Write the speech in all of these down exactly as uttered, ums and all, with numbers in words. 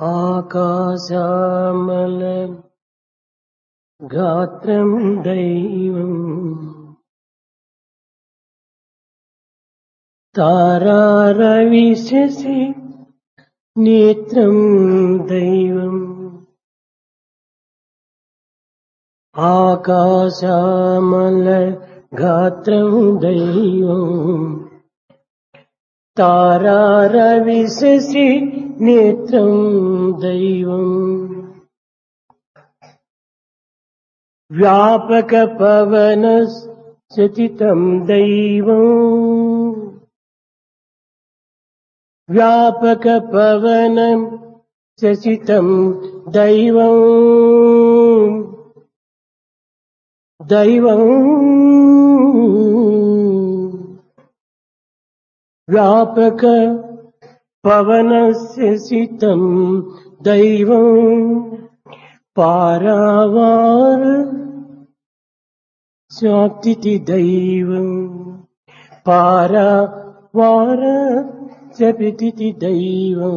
ఆకాశమల గాత్రం దైవం తారారవి శశి నేత్రం దైవం ఆకాశమల గాత్రం దైవం తారారవి శశి నేత్రం దైవం వ్యాపక పవన సతితం దైవం వ్యాపక పవన సతితం దైవం దైవం వ్యాపక పవన సతితం దైవం పారావార శాంతి దైవం పారావార శపితి దైవం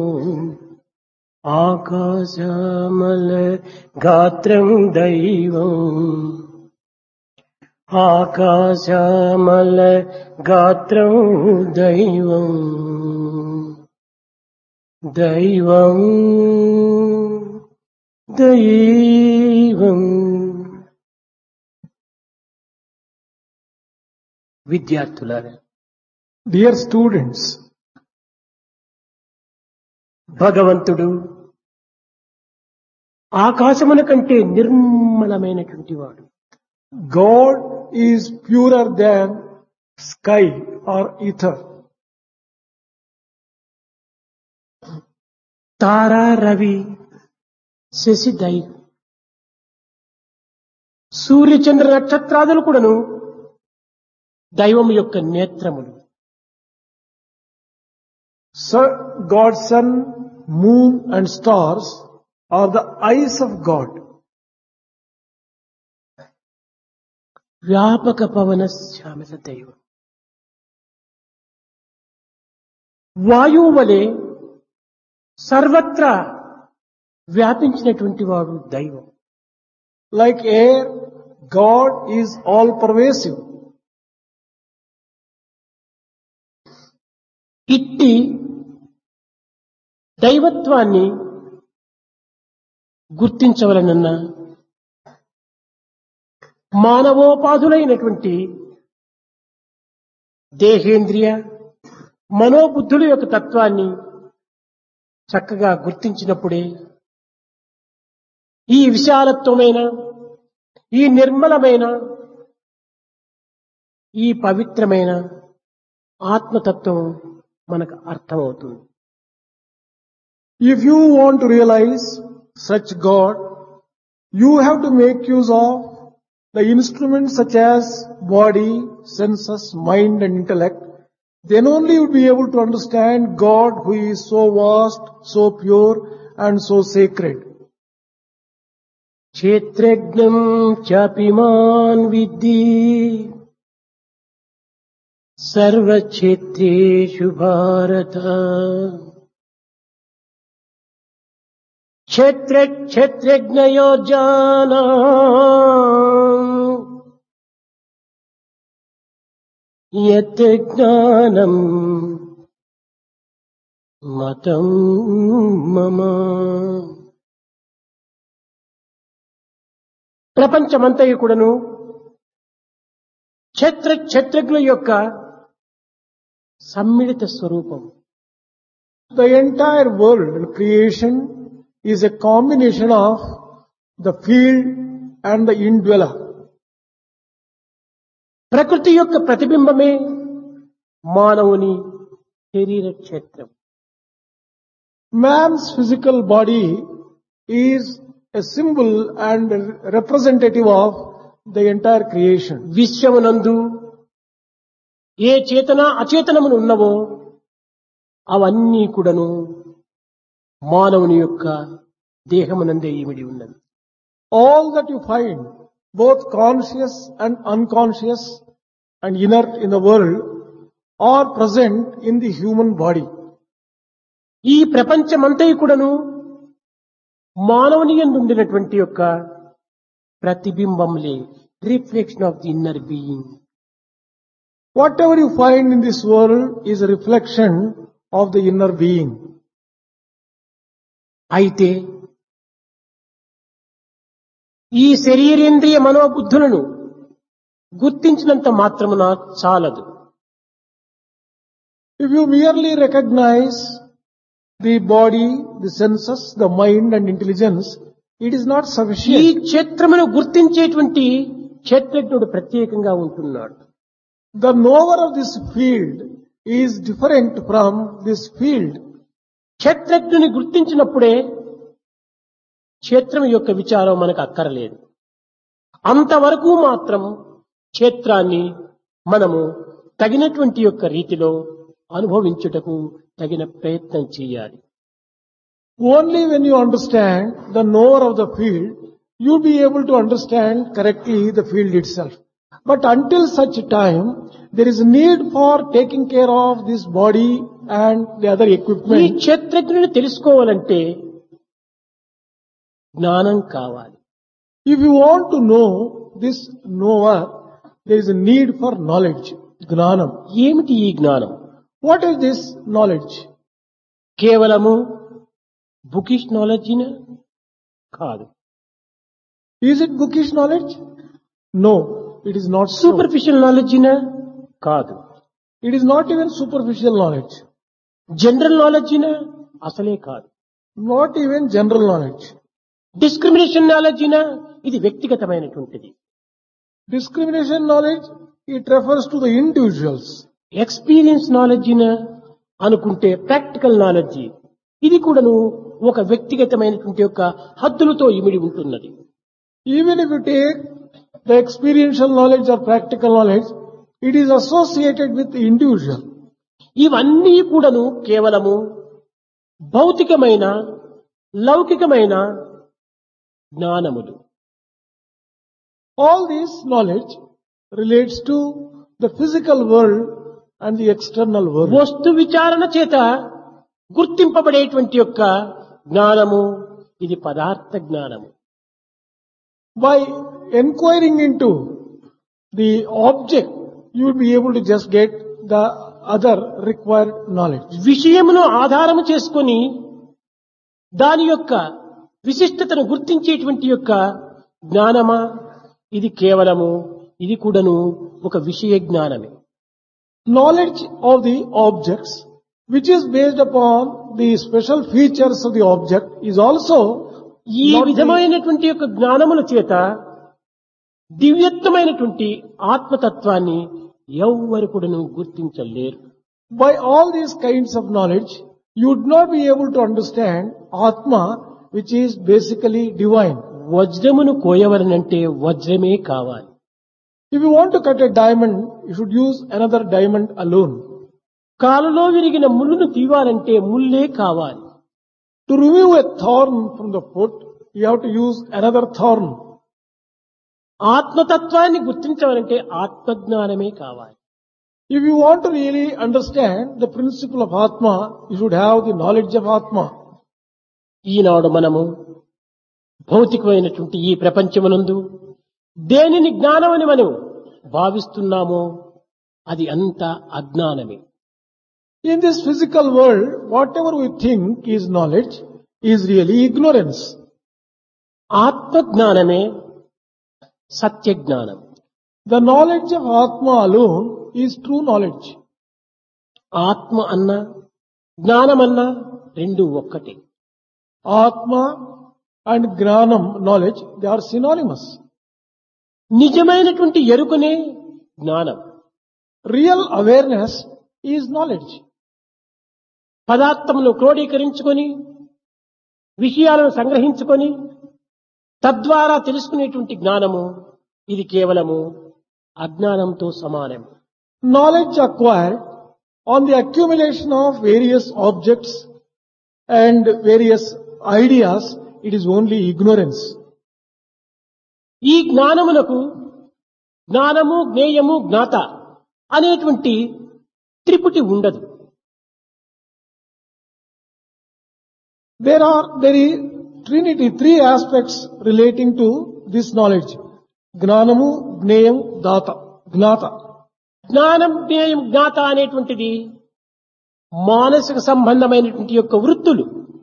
ఆకాశమల గాత్రం దైవం ఆకాశమల గాత్రం దైవం దైవం దైవం. విద్యార్థులారా, Dear students, భగవంతుడు ఆకాశముల కంటే నిర్మలమైనటువంటి వాడు. God is purer than sky or ether. తారా రవి శశి దైవం సూర్యచంద్ర నక్షత్రాదులు కూడాను దైవం యొక్క నేత్రములు. So God's sun, moon and stars are the eyes of God. వ్యాపక పవన శ్యామల దైవం వాయువు వలె సర్వత్రా వ్యాపించినటువంటి వాడు దైవం. Like air, God is all pervasive. ఇట్టి దైవత్వాన్ని గుర్తించవలనన్న మానవోపాధులైనటువంటి దేహేంద్రియ మనోబుద్ధుల యొక్క తత్వాన్ని చక్కగా గుర్తించినప్పుడే ఈ విశాలత్వమైన ఈ నిర్మలమైన ఈ పవిత్రమైన ఆత్మతత్వం మనకు అర్థమవుతుంది. If you want to realize such God, you have to make use of the instruments such as body, senses, mind and intellect. Then only you will be able to understand God who is so vast, so pure and so sacred. క్షేత్రజ్ఞం చాపిమాన్ విద్ధి సర్వక్షేత్రేషు భారత క్షేత్ర క్షేత్రజ్ఞయోర్జానా యత్ జ్ఞానం మతం మమ. ప్రపంచమంతయు కూడాను క్షేత్ర క్షేత్రజ్ఞుల యొక్క సమ్మిళిత స్వరూపం. The entire world and creation is a combination of the field and the indweller. ప్రకృతి యొక్క ప్రతిబింబమే మానవుని శరీర క్షేత్రం. Man's physical body is a symbol and a representative of the entire creation. విశ్వమునందు ఏ చేతన అచేతనములు ఉన్నవో అవన్నీ కూడాను మానవుని యొక్క దేహమునందే ఇమిడి ఉన్నది. All that you find, both conscious and unconscious and inert in the world, are present in the human body. ఈ ప్రపంచమంతయు కూడాను మానవుని యందు ఉండినటువంటి యొక్క ప్రతిబింబంలే, reflection of the inner being. Whatever you find in this world is a reflection of the inner being. అయితే ఈ శరీరేంద్రియ మనోబుద్ధులను గుర్తించినంత మాత్రమున చాలదు. If you merely recognize the body, the senses, the mind and intelligence, it is not ఈ sufficient. క్షేత్రమును గుర్తించేటువంటి క్షేత్రజ్ఞుడు ప్రత్యేకంగా ఉంటున్నాడు. The knower of this field is different from this field. క్షేత్రజ్ఞుని గుర్తించినప్పుడే క్షేత్రం యొక్క విచారం మనకు అక్కరలేదు. అంతవరకు మాత్రం క్షేత్రాన్ని మనము తగినటువంటి యొక్క రీతిలో అనుభవించుటకు తగిన ప్రయత్నం చేయాలి. Only when you understand the knower of the field, you'll be able to understand correctly the field itself. But until such time, there is need for taking care of this body and the other ఈ equipment. క్షేత్రజ్ఞుని తెలుసుకోవాలంటే జ్ఞానం కావాలి. If you want to know this knower, there is a need for knowledge, gnanam. ఏమిటి ఈ జ్ఞానం? What is this knowledge? కేవలము bookish నాలెడ్జినా? కాదు. Is it bookish knowledge? No, it is not so. Superficial నాలెడ్జినా? కాదు. It is not even superficial knowledge, general నాలెడ్జినా? అసలే కాదు. not even general knowledge. Discrimination నాలెడ్జినా? ఇది వ్యక్తిగతమైనటువంటిది. Discrimination knowledge, it refers to the individuals. Experience నాలెడ్జినా అనుకుంటే ప్రాక్టికల్ నాలెడ్జి ఇది కూడాను ఒక వ్యక్తిగతమైనటువంటి యొక్క హద్దులతో ఇమిడి ఉంటున్నది. Even if you take the experiential knowledge or practical knowledge, it is associated with the individual. ఇవన్నీ కూడాను కేవలము భౌతికమైన లౌకికమైన జ్ఞానములు. All this knowledge relates to the physical world and the external world. వస్తు విచారణ చేత గుర్తింపబడేటువంటి యొక్క జ్ఞానము ఇది పదార్థ జ్ఞానము. By inquiring into the object, you will be able to just get the other required knowledge. విషయమును ఆధారము చేసుకొని దాని యొక్క విశిష్టతను గుర్తించేటువంటి యొక్క జ్ఞానమా ఇది కేవలము ఇది కూడాను ఒక విషయ జ్ఞానమే. Knowledge of the objects, which is based upon the special features of the object, is also ఈ not the- విధమైనటువంటి యొక్క జ్ఞానముల చేత దివ్యత్వమైనటువంటి ఆత్మతత్వాన్ని ఎవ్వరు కూడాను గుర్తించలేరు. by all these kinds of knowledge, you would not be able to understand Atma, which is basically divine. వజ్రమును కోయవలనంటే వజ్రమే కావాలి. If you want to cut a diamond, you should use another diamond alone. కాలులో విరిగిన ముళ్ళును తీవాలంటే ముల్లే కావాలి. To remove a thorn from the foot, you have to use another thorn. ఆత్మతత్వాన్ని గుర్తించవాలంటే ఆత్మజ్ఞానమే కావాలి. If you want to really understand the principle of Atma, you should have the knowledge of Atma. ఈనాడు మనము భౌతికమైనటువంటి ఈ ప్రపంచమునందు దేనిని జ్ఞానమని మనం భావిస్తున్నామో అది అంతా అజ్ఞానమే. In this physical world, whatever we think is knowledge is really ignorance. ఆత్మజ్ఞానమే సత్యజ్ఞానం. The knowledge of Atma alone is true knowledge. ఆత్మ అన్న జ్ఞానమన్నా రెండు ఒక్కటే. Atma and Gnanam knowledge, they are synonymous. నిజమైనటువంటి ఎరుకనే జ్ఞానం. Real awareness is knowledge. పదార్థమును క్రోడీకరించుకొని విషయాలను సంగ్రహించుకొని తద్వారా తెలుసుకునేటువంటి జ్ఞానము ఇది కేవలము అజ్ఞానంతో సమానం. Knowledge acquired on the accumulation of various objects and various ideas, it is only ignorance. ఈ జ్ఞానమునకు జ్ఞానము జ్ఞేయము జ్ఞాత అనేటువంటి త్రిపుటి ఉండదు. There are, there is, Trinity, three aspects relating to this knowledge. Gnanamu, Gneyam, Data, Gnata. జ్ఞానం జ్ఞేయం జ్ఞాత అనేటువంటిది మానసిక సంబంధమైనటువంటి యొక్క వృత్తులు.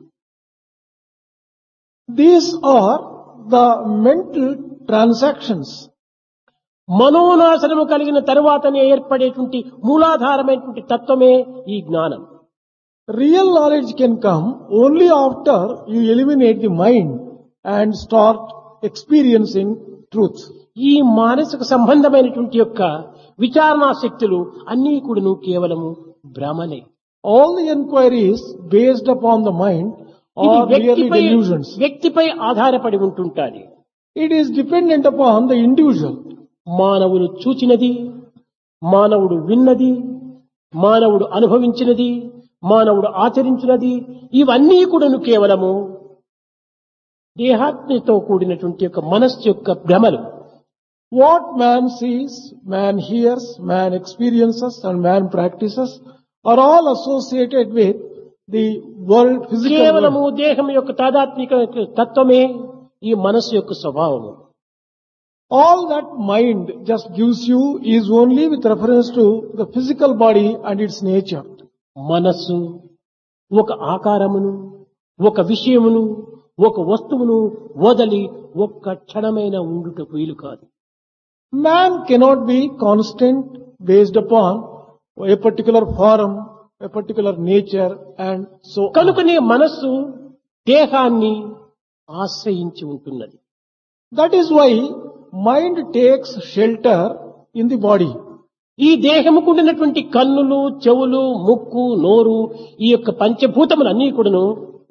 These are the mental transactions. మనోనాశనము కలిగిన తరువాతనే ఏర్పడేటువంటి మూలాధారమైనటువంటి తత్వమే ఈ జ్ఞానం. Real knowledge can come only after you eliminate the mind and start experiencing truth. ఈ మానసిక సంబంధమైనటువంటి యొక్క విచారణా శక్తులు అన్నీ కూడాను కేవలము భ్రమలే. All the enquiries based upon the mind ఇది are merely వ్యక్తిపై delusions. వ్యక్తిపై ఆధారపడి ఉంటుంటాది. It is dependent upon the individual. మానవుడు చూచినది, మానవుడు విన్నది, మానవుడు అనుభవించినది, మానవుడు ఆచరించినది, ఇవన్నీ కూడాను కేవలము దేహాత్మతో కూడినటువంటి యొక్క మనస్సు యొక్క భ్రమలు. What man sees, man hears, man experiences and man practices are all associated with the world, physical కేవలము world. దేహం యొక్క తాదాత్మిక తత్వమే ఈ మనస్సు యొక్క స్వభావము. All that mind just gives you is only with reference to the physical body and its nature. మనస్సు ఒక ఆకారమును, ఒక విషయమును, ఒక వస్తువును వదలి ఒక్క క్షణమైన ఉండుటకు వీలు కాదు. Man cannot be constant based upon a particular form, a particular nature and so on. కనుకనే మనస్సు దేహాన్ని ఆశ్రయించి ఉంటున్నది. That is why mind takes shelter in the body. ఈ దేహముకు ఉండినటువంటి కన్నులు, చెవులు, ముక్కు, నోరు, ఈ యొక్క పంచభూతములన్నీ కూడాను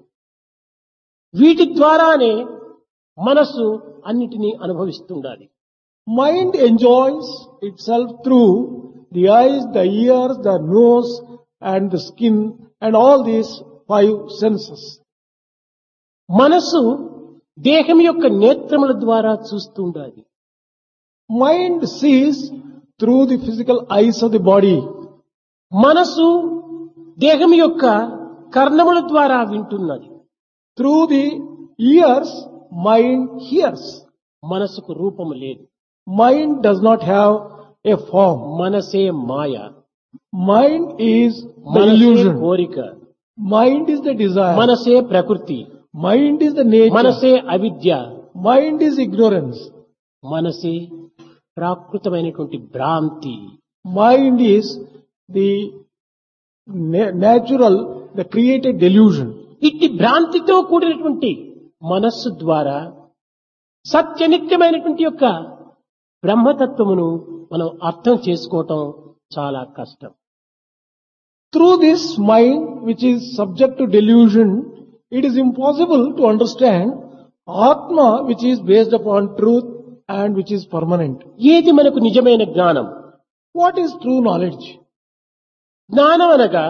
వీటి ద్వారానే మనస్సు అన్నిటినీ అనుభవిస్తుండాలి. Mind enjoys itself through the eyes, the ears, the nose and the skin and all these five senses. మనస్సు దేహం యొక్క నేత్రముల ద్వారా చూస్తుండాలి. Mind sees through the physical eyes of the body. మనస్సు దేహం యొక్క కర్ణముల ద్వారా వింటున్నది. Through the ears, mind hears. మనసుకు రూపము లేదు. Mind does not have a form. మనసే మాయ. Mind is the మనసే illusion. కోరిక. Mind is the desire. మనసే ప్రకృతి. Mind is the nature. మనసే అవిద్య. Mind is ignorance. మనసే ప్రాకృతమైనటువంటి భ్రాంతి. Mind is the na- natural, the created delusion. ఇట్టి భ్రాంతితో కూడినటువంటి మనస్సు ద్వారా సత్యనిత్యమైనటువంటి యొక్క బ్రహ్మతత్వమును మనం అర్థం చేసుకోవటం చాలా కష్టం. Through this mind, which is subject to delusion, it is impossible to understand Atma, which is based upon truth and which is permanent. ఏది మనకు నిజమైన జ్ఞానం? What is true knowledge? జ్ఞానం అనగా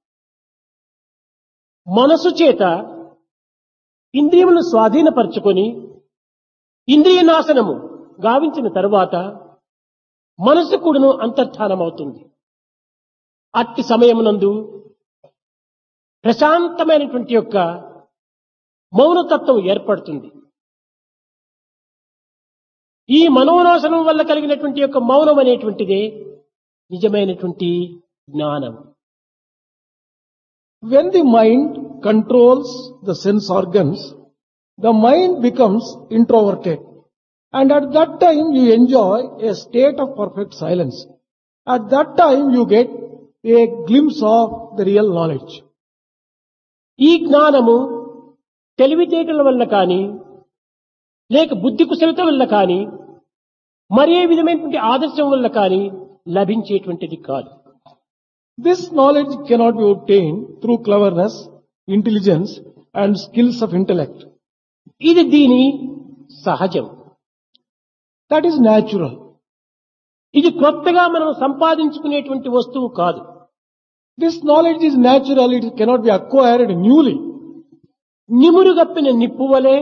మనసు చేత ఇంద్రియములను స్వాధీనపరచుకొని ఇంద్రియ నాశనము గావించిన తరువాత మనసు కూడాను అంతర్ధానమవుతుంది. అట్టి సమయమునందు ప్రశాంతమైనటువంటి యొక్క మౌనతత్వం ఏర్పడుతుంది. ఈ మనోనాశనం వల్ల కలిగినటువంటి యొక్క మౌనం అనేటువంటిదే నిజమైనటువంటి జ్ఞానం. When the mind controls the sense organs, the mind becomes introverted. And at that time you enjoy a state of perfect silence. At that time you get a glimpse of the real knowledge. ఈ జ్ఞానము తెలివితేటల వల్ల కానీ లేక బుద్ధి కుశలత వల్ల కానీ మరే విధమైనటువంటి ఆదర్శం వల్ల కానీ లభించేటువంటిది కాదు. This knowledge cannot be obtained through cleverness, intelligence and skills of intellect. ఇది దీని సహజం. That is natural. ఇది కొత్తగా మనం సంపాదించుకునేటువంటి వస్తువు కాదు. This knowledge is natural, it cannot be acquired newly. నిమురుగప్పిన నిప్పు వలె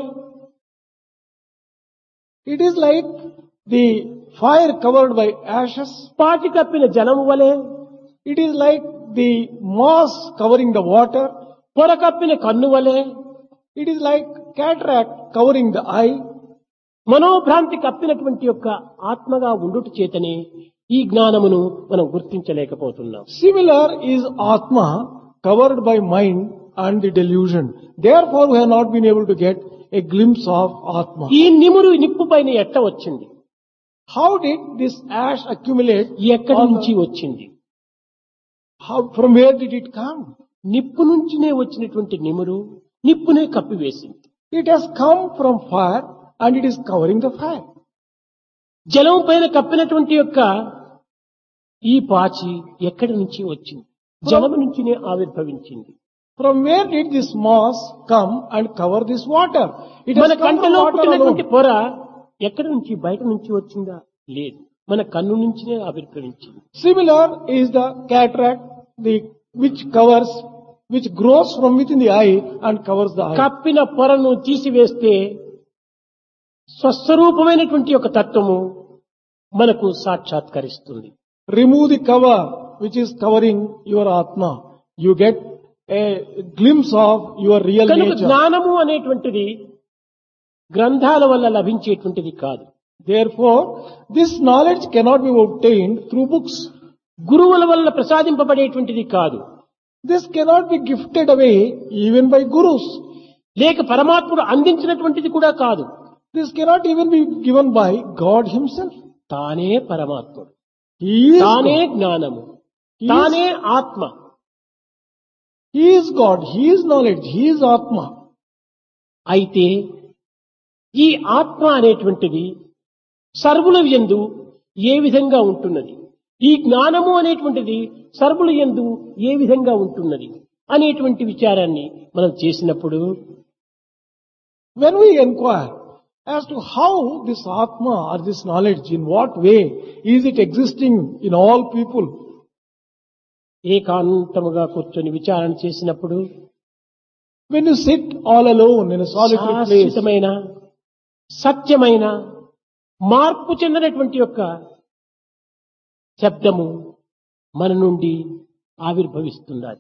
It is like the fire covered by ashes. పాటి కప్పిన జలము వలె It is like the moss covering the water. పొర కప్పిన కన్ను వలె It is like cataract covering the eye. మనోభ్రాంతి కప్పినటువంటి యొక్క ఆత్మగా ఉండుట చేతనే ఈ జ్ఞానమును మనం గుర్తించలేకపోతున్నాం. Similar is Atma covered by mind and the delusion. Therefore we have not been able to get a glimpse of Atma. ఈ నిమురు నిప్పు పైన ఎట్ట వచ్చింది? How did this ash accumulate? ఎక్కడి on నుంచి the- వచ్చింది? How, from where did it come? నిప్పు నుంచినే వచ్చినటువంటి నిమురు నిప్పునే కప్పివేసింది. It has come from fire and it is covering the fire. జలం పైన కప్పినటువంటి యొక్క ఈ పాచి ఎక్కడి నుంచి వచ్చింది? జలము నుంచినే ఆవిర్భవించింది. From where did this moss come and cover this water? It మన has come from కంటిలో water పుట్టినటువంటి alone. పొర ఎక్కడి నుంచి బయట నుంచి వచ్చిందా? లేదు, మన కన్ను నుంచినే ఆవిర్భవించింది. Similar is the cataract, the which covers, which grows from within the eye and covers the eye. కప్పిన పొరను తీసివేస్తే స్వస్వరూపమైనటువంటి ఒక తత్వము మనకు సాక్షాత్కరిస్తుంది. Remove the cover which is covering your Atma. You get a glimpse of your real కనుక nature. జ్ఞానము అనేటువంటిది గ్రంథాల వల్ల లభించేటువంటిది కాదు. Therefore, this knowledge cannot be obtained through books. గురువుల వల్ల ప్రసాదింపబడేటువంటిది కాదు. This cannot be gifted away even by gurus. లేక పరమాత్ముడు అందించినటువంటిది కూడా కాదు. This cannot even be given by God himself. తానే పరమాత్ముడు, He is తానే God. జ్ఞానము, He తానే is, ఆత్మ. he is God. He is knowledge. He is Atma. అయితే ఈ ఆత్మ అనేటువంటిది సర్వుల యందు ఏ విధంగా ఉంటున్నది, ఈ జ్ఞానము అనేటువంటిది సర్వుల యందు ఏ విధంగా ఉంటున్నది అనేటువంటి విచారాన్ని మనం చేసినప్పుడు When we inquire as to how this Atma or this knowledge, in what way is it existing in all people, ఏకాంతముగా కూర్చొని విచారణ చేసినప్పుడు when you sit all alone in a solitary place, శాశ్వతమైన సత్యమైన మార్పు చెందినటువంటి యొక్క శబ్దము మన నుండి ఆవిర్భవిస్తున్నది.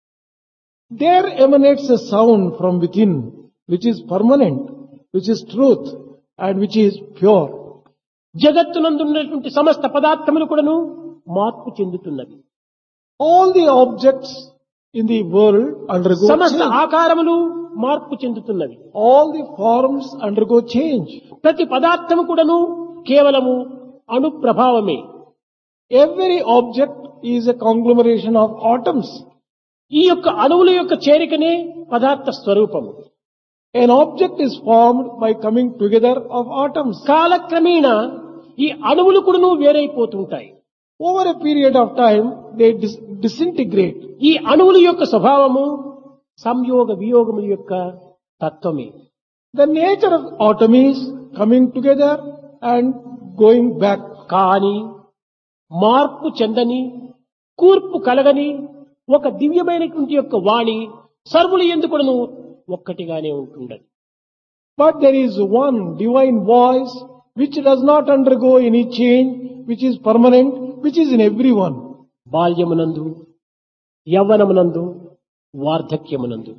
there emanates a sound from within which is permanent, which is truth and which is pure. జగత్తునందున్నటువంటి సమస్త పదార్థములు కూడాను మార్పు చెందుతున్నవి. All the objects in the world undergo సమస్త change. ఆకారములు మార్పు చెందుతున్నవి. All the forms undergo change. ప్రతి పదార్థము కూడాను కేవలము అణు ప్రభావమే. Every object is a conglomeration of atoms. ఈ యొక్క అణువుల యొక్క చేరికనే పదార్థ స్వరూపము. An object is formed by coming together of atoms. కాలక్రమేణా ఈ అణువులు కూడాను వేరైపోతుంటాయి. Over a period of time, they dis- disintegrate. ఈ అణువుల యొక్క స్వభావము సంయోగ వియోగముల యొక్క తత్వమే. The nature of atom is coming together and going back. కాని మార్పు చెందని కూర్పు కలగని ఒక దివ్యమైనటువంటి యొక్క వాణి సర్వుల యందు కూడాను ఒక్కటిగానే ఉంటున్నది. But there is one divine voice which does not undergo any change, which is permanent, which is in everyone. బాల్యమునందు, యవ్వనమునందు, వార్ధక్యమునందు,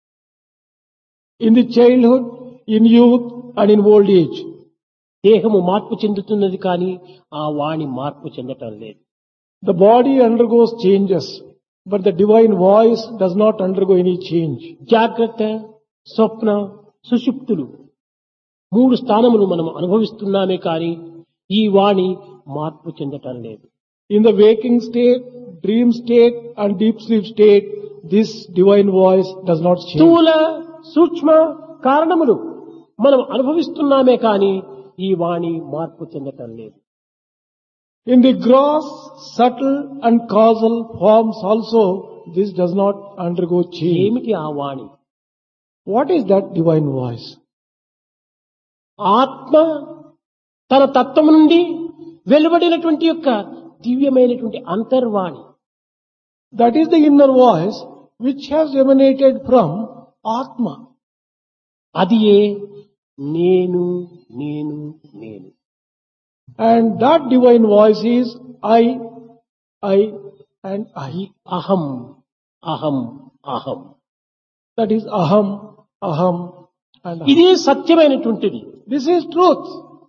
In the childhood, in youth and in old age. దేహము మార్పు చెందుతున్నది కానీ ఆ వాణి మార్పు చెందటం లేదు. The body undergoes changes, but the divine voice does not undergo any change. జాగ్రత్త, స్వప్న, సుషుప్తులు మూడు స్థానములు మనం అనుభవిస్తున్నామే కానీ ఈ వాణి మార్పు చెందటం లేదు. In the waking state, dream state and deep sleep state, this divine voice does not change. స్థూల సూక్ష్మ కారణములు మనం అనుభవిస్తున్నామే కానీ ఈ వాణి మార్పు చెందటం లేదు. In the gross, subtle and causal forms also, this does not undergo change. ఏమిటి ఆ వాణి? What is that divine voice? ఆత్మ తన తత్వము నుండి వెలువడినటువంటి యొక్క దివ్యమైనటువంటి అంతర్వాణి. That is the inner voice which has emanated from Atma. అది ఏ నేను నేను నేను. And that divine voice is I, I and I. అహం అహం అహం. That is Aham, Aham and ఇదే సత్యమైనటువంటిది. this is truth.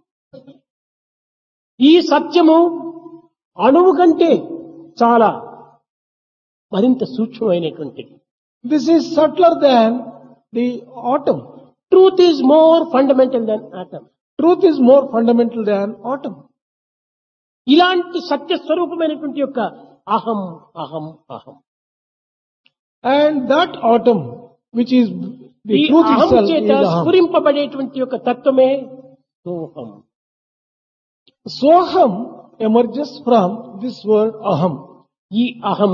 ఈ సత్యము అణువు కంటే చాలా మరింత సూక్ష్మమైనటువంటిది. This is subtler than the atom. Truth is more fundamental than atom. Truth is more fundamental than atom. ఇలాంటి సత్య స్వరూపమైనటువంటి యొక్క అహం అహం అహం And that atom, which is the ఈ truth అహం itself, చేత is aham. స్ఫురింపబడేటువంటి యొక్క తత్వమే సోహం. Soham emerges from this word aham. ఈ అహం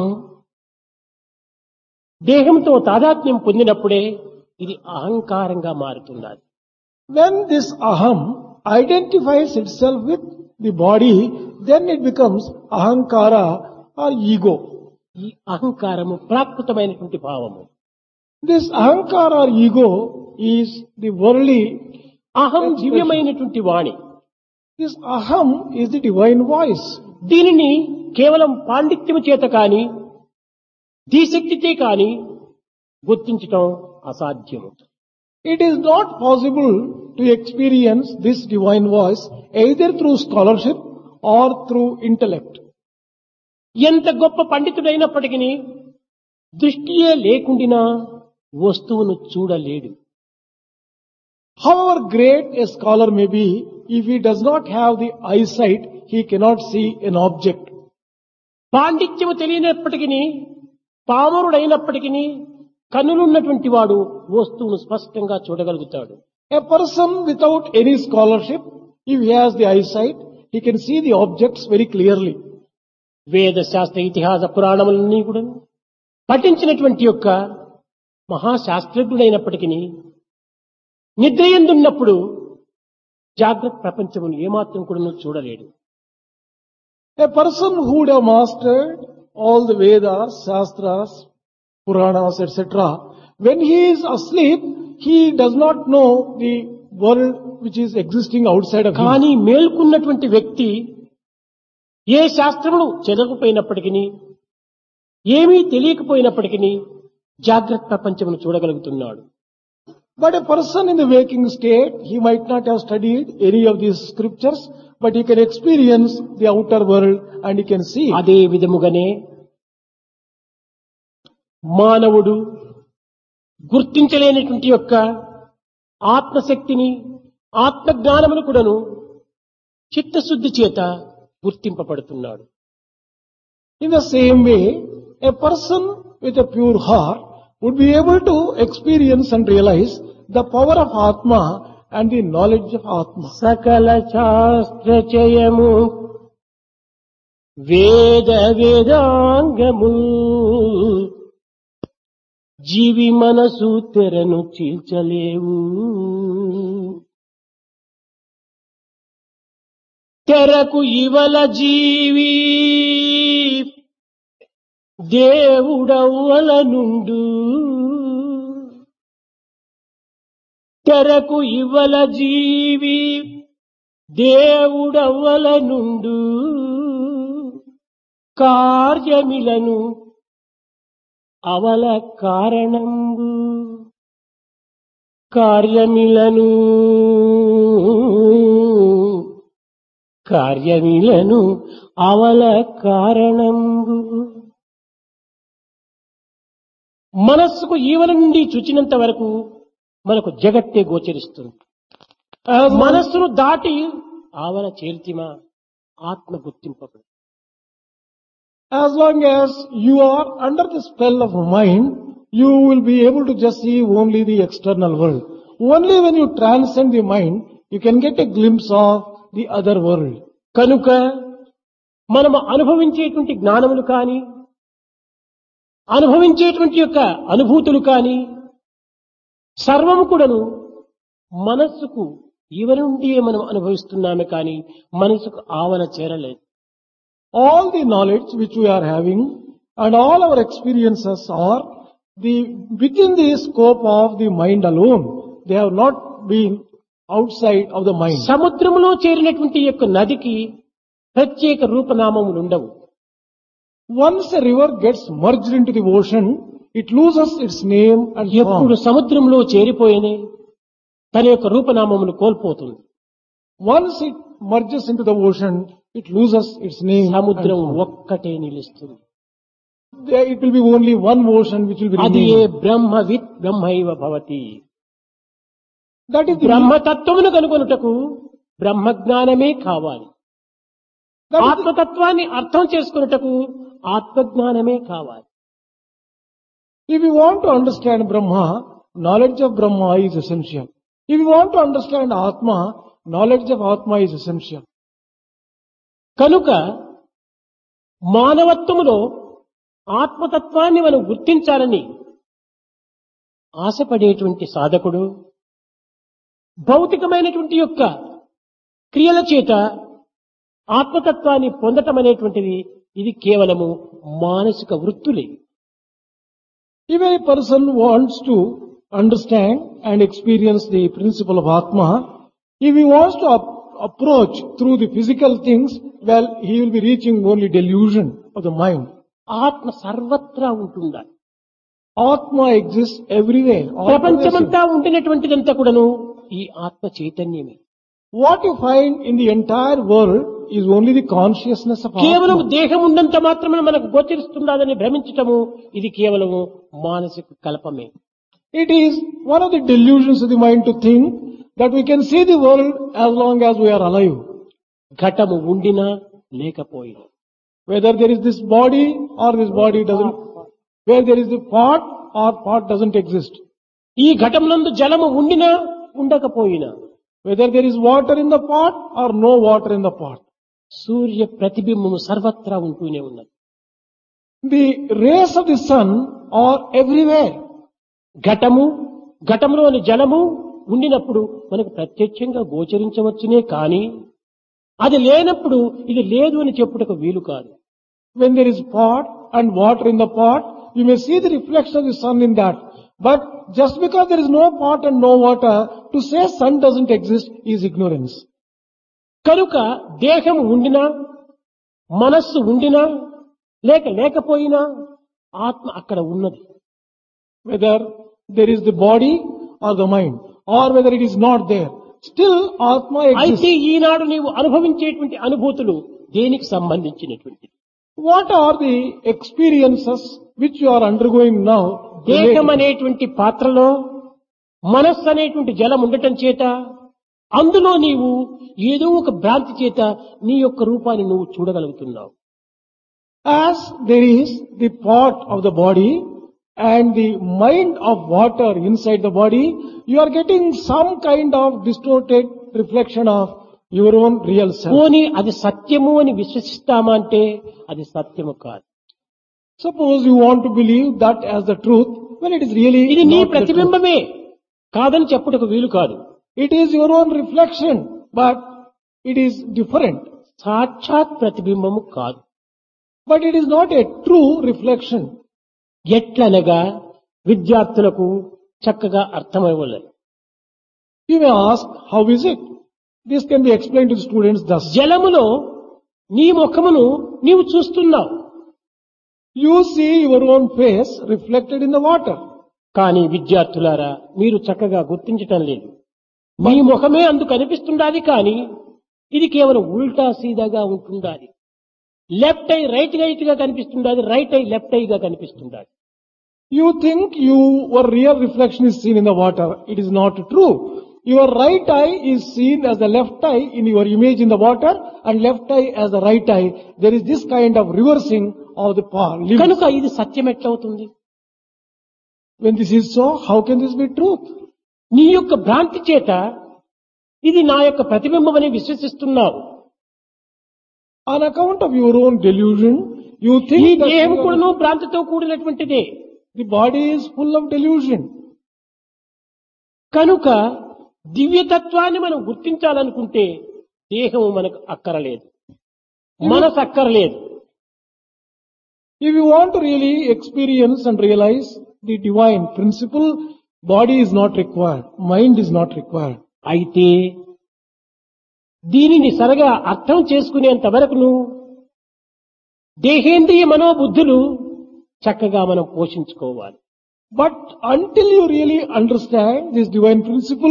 దేహంతో తాదాత్మ్యం పొందినప్పుడే ఇది అహంకారంగా మారుతున్నది. When this aham identifies itself with the body, then it becomes ahankara or ego. ఈ అహంకారము ప్రాకృతమైనటువంటి భావము. This ahankara or ego is the worldly. అహం దివ్యమైనటువంటి వాణి. This aham is the divine voice. దీనిని కేవలం పాండిత్యము చేత కాని ధీశక్తితే కాని గుర్తించటం అసాధ్యము. It is not possible to experience this divine voice either through scholarship or through intellect. ఎంత గొప్ప పండితుడైనప్పటికీ దృష్టియే లేకుండినా వస్తువును చూడలేడు. However great a scholar may be, if he does not have the eyesight, he cannot see an object. పాండిత్యము తెలియనప్పటికీ పామరుడైనప్పటికీ కన్నులున్నటువంటి వాడు వస్తువును స్పష్టంగా చూడగలుగుతాడు. A person without any scholarship, if he has the eyesight, he can see the objects very clearly. వేద శాస్త్ర ఇతిహాస పురాణములన్నీ కూడా పఠించినటువంటి యొక్క మహాశాస్త్రజ్ఞుడైనప్పటికీ నిద్రయందున్నప్పుడు జాగ్రత్త ప్రపంచమును ఏమాత్రం కూడా చూడలేడు. A person who would have mastered all the Vedas, Shastras, Puranas, et cetera, when he is asleep, he does not know the world which is existing outside of him. కానీ మేల్కున్నటువంటి వ్యక్తి ఏ శాస్త్రమును చదవకపోయినప్పటికీ ఏమీ తెలియకపోయినప్పటికీ జాగ్రత్త ప్రపంచమును చూడగలుగుతున్నాడు. But a person in the waking state, he might not have studied any of these scriptures, but he can experience the outer world and he can see. అదే విధముగానే మానవుడు గుర్తించలేనటువంటి యొక్క ఆత్మశక్తిని ఆత్మజ్ఞానమును కూడాను చిత్తశుద్ధి చేత గుర్తింపబడుతున్నాడు. In the same way, a person with a pure heart would be able to experience and realize the power of Atma and the knowledge of Atma. సకల శాస్త్రచయము వేద వేదాంగము జీవి మనసు తెరను చీల్చలేవు. తెరకు ఇవల జీవి దేవుడవ్వల నుండు. తెరకు ఇవల జీవి దేవుడవ్వల నుండు. కార్యమిలను అవల కారణంబు. కార్యమిలను కార్యమిలను అవల కారణంబు. మనస్సుకు ఈవల నుండి చూచినంత వరకు మనకు జగత్తే గోచరిస్తుంది. మనస్సును దాటి ఆవల చేర్చిమా ఆత్మ గుర్తింపబడు. As long as you are under the spell of mind, you will be able to just see only the external world. Only when you transcend the mind, you can get a glimpse of the other world. కనుక మనము అనుభవించేటువంటి జ్ఞానములు కాని అనుభవించేటువంటి యొక్క అనుభూతులు కాని సర్వము కూడాను మనస్సుకు ఈవల నుండి మనం అనుభవిస్తున్నామే కాని మనసుకు ఆవల చేరలేదు. All the knowledge which we are having and all our experiences are the within the scope of the mind alone. They have not been outside of the mind. సముద్రములో చేరినటువంటి యొక్క నదికి ప్రత్యేక రూపనామములు ఉండవు. Once a river gets merged into the ocean, it loses its name and ఎప్పుడు form. సముద్రంలో చేరిపోయినే తన యొక్క రూపనామమును కోల్పోతుంది. Once it merges into the ocean, it loses its name. సముద్రం and form. ఒక్కటే నిలుస్తుంది. There it will be only one ocean which will be అది ఏ remain. బ్రహ్మవిత్ బ్రహ్మైవ Bhavati. That is the బ్రహ్మతత్వమును కనుగొనుటకు బ్రహ్మజ్ఞానమే కావాలి. that is the, ఆత్మతత్వాన్ని అర్థం చేసుకున్నటకు ఆత్మజ్ఞానమే కావాలి. if you want to understand Brahma, knowledge of Brahma is essential. If you want to understand Atma, knowledge of Atma is essential. కనుక మానవత్వములో ఆత్మతత్వాన్ని మనం గుర్తించాలని ఆశపడేటువంటి సాధకుడు భౌతికమైనటువంటి యొక్క క్రియల చేత ఆత్మతత్వాన్ని పొందటం అనేటువంటిది ఇది కేవలము మానసిక వృత్తులే. If a person wants to understand and experience the principle of Atma, if he wants to ap- approach through the physical things, well, he will be reaching only delusion of the mind. ఆత్మ సర్వత్రా ఉంటుందా? Atma exists everywhere. all pervasive. ప్రపంచమంతా ఉండినటువంటిదంతా కూడాను ఈ ఆత్మ చైతన్యమే. What you find in the entire world is only the consciousness of కేవలం Atma. దేహం ఉన్నంత మాత్రమే మనకు గోచరిస్తుందని భ్రమించటము ఇది కేవలము మానసిక కల్పమే. It is one of the delusions of the mind to think that we can see the world as long as we are alive. ఘటము ఉండినా లేకపోయినా, Whether there is this body or this body doesn't, where there is the pot or pot doesn't exist. ఈ ఘటమునందు జలము ఉండినా ఉండకపోయినా, Whether there is water in the pot or no water in the pot. సూర్య ప్రతిబింబము సర్వత్రా ఉంటూనే ఉన్నది. The rays of the sun are everywhere. ఘటము ఘటములోని జలము ఉండినప్పుడు మనకు ప్రత్యక్షంగా గోచరించవచ్చునే కానీ అది లేనప్పుడు ఇది లేదు అని చెప్పుటకు వీలు కాదు. When there is pot and water in the pot, you may see the reflection of the sun in that. But just because there is no pot and no water, to say sun doesn't exist is ignorance. కనుక దేహం ఉండినా మనస్సు ఉండినా లేక లేకపోయినా ఆత్మ అక్కడ ఉన్నది. Whether there is the body or the mind, or whether it is not there, still Atma అయితే exists. ఈనాడు నీవు అనుభవించేటువంటి అనుభూతులు దేనికి సంబంధించినటువంటి? What are the experiences which you are undergoing now? దేహం అనేటువంటి పాత్రలో మనస్సు అనేటువంటి జలం ఉండటం చేత అందులో నీవు ఏదో ఒక భ్రాంతి చేత నీ యొక్క రూపాన్ని నువ్వు చూడగలుగుతున్నావు. As there is the pot of the body and the mind of water inside the body, you are getting some kind of distorted reflection of your own real self. పోనీ అది సత్యము అని విశ్వసిస్తామా అంటే అది సత్యము కాదు. Suppose you want to believe that as the truth, when it is really ఇది నీ not the truth. ప్రతిబింబమే కాదని చెప్పుటకు వీలు కాదు. It is your own reflection, but it is different. సాక్షాత్ ప్రతిబింబము కాదు. But it is not a true reflection. ఎట్లనగా విద్యార్థులకు చక్కగా అర్థమవ్వలేదు. You may ask, how is it? This can be explained to the students thus. జలములో నీ ముఖమును నీవు చూస్తున్నావు, You see your own face reflected in the water. కానీ విద్యార్థులారా మీరు చక్కగా గుర్తించటం లేదు. మీ ముఖమే అందుకు కనిపిస్తుండాది కానీ ఇది కేవలం ఉల్టా సీదాగా ఉంటుండాది. లెఫ్ట్ ఐ రైట్ రైట్ గా కనిపిస్తుండాది, రైట్ ఐ లెఫ్ట్ ఐ గా కనిపిస్తుండాది. You think your real reflection is seen in the water. It is not true. Your right eye is seen as the left eye in your image in the water, and left eye as the right eye. There is this kind of reversing of the power. కనుక ఇది సత్యం ఎట్లవుతుంది? When this is so, how can this be truth? నీ యొక్క భ్రాంతి చేత ఇది నా యొక్క ప్రతిబింబమని విశ్వసిస్తున్నావు. On account of your own delusion, you ఈ think that దేహం you are- కూడాను భ్రాంతితో కూడినటువంటిదే. the body is full of delusion. కనుక దివ్యతత్వాన్ని మనం గుర్తించాలనుకుంటే దేహము మనకు అక్కరలేదు, మనసు అక్కరలేదు. If you want to really experience and realize the divine principle, body is not required, mind is not required. అయితే దీనిని సరగా అర్థం చేసుకునేంత వరకును దేహేంద్రియ మనోబుద్ధులు చక్కగా మనం పోషించుకోవాలి. But until you really understand this divine principle,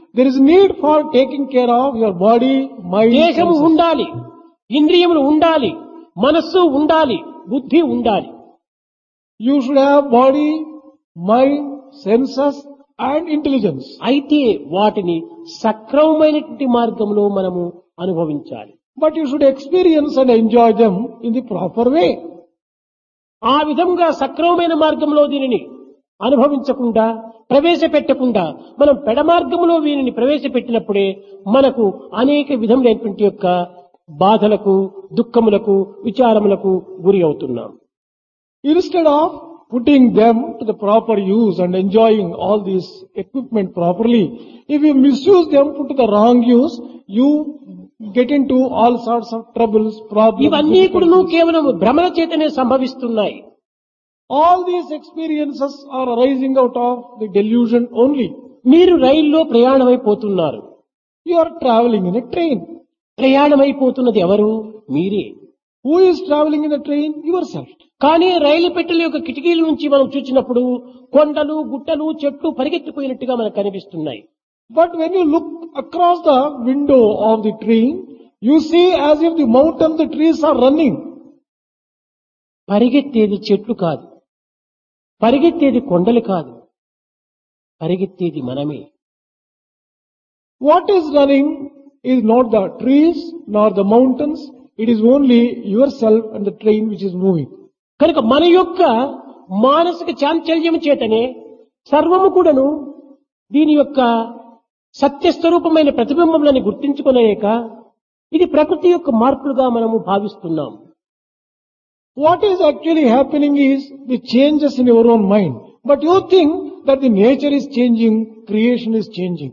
There is need for taking care of your body, mind, దేహము senses. ఉండాలి, ఇంద్రియములు ఉండాలి, మనస్సు ఉండాలి, బుద్ధి ఉండాలి. You should have body, mind, senses and intelligence. అయితే వాటిని సక్రమమైనటువంటి మార్గంలో మనము అనుభవించాలి. But you should experience and enjoy them in the proper way. ఆ విధంగా సక్రమమైన మార్గంలో దీనిని అనుభవించకుండా ప్రవేశపెట్టకుండా మనం పెడ మార్గంలో వీరిని ప్రవేశపెట్టినప్పుడే మనకు అనేక విధములైనటువంటి యొక్క బాధలకు, దుఃఖములకు, విచారములకు గురి అవుతున్నాం. Instead of putting them to the proper use and enjoying all this equipment properly, if you misuse them, put to the wrong use, you get into all sorts of troubles, problems. ఇవన్నీ కూడా difficulties. కేవలం భ్రమల చేతనే సంభవిస్తున్నాయి. All these experiences are arising out of the delusion only. మీరు రైల్లో ప్రయాణమైపోతున్నారు. You are traveling in a train. ప్రయాణమైపోతున్నది ఎవరు? మీరే. Who is traveling in the train? Yourself. కానీ రైలు పెట్టెల యొక్క కిటికీల నుంచి మనం చూసినప్పుడు కొండలు, గుట్టలు, చెట్లు పరిగెత్తిపోయినట్టుగా మనకు కనిపిస్తున్నాయి. But when you look across the window of the train, you see as if the mountains, the trees are running. పరిగెత్తేది చెట్లు కాదు, పరిగెత్తేది కొండలు కాదు, పరిగెత్తేది మనమే. What is running is not the trees nor the mountains, it is only yourself and the train which is moving. కనుక మన యొక్క మానసిక చాంచల్యం చేతనే సర్వము కూడాను దీని యొక్క సత్యస్వరూపమైన ప్రతిబింబములని గుర్తించుకోలేక ఇది ప్రకృతి యొక్క మార్పులుగా మనము భావిస్తున్నాం. What is actually happening is the changes in your own mind. But you think that the nature is changing, creation is changing.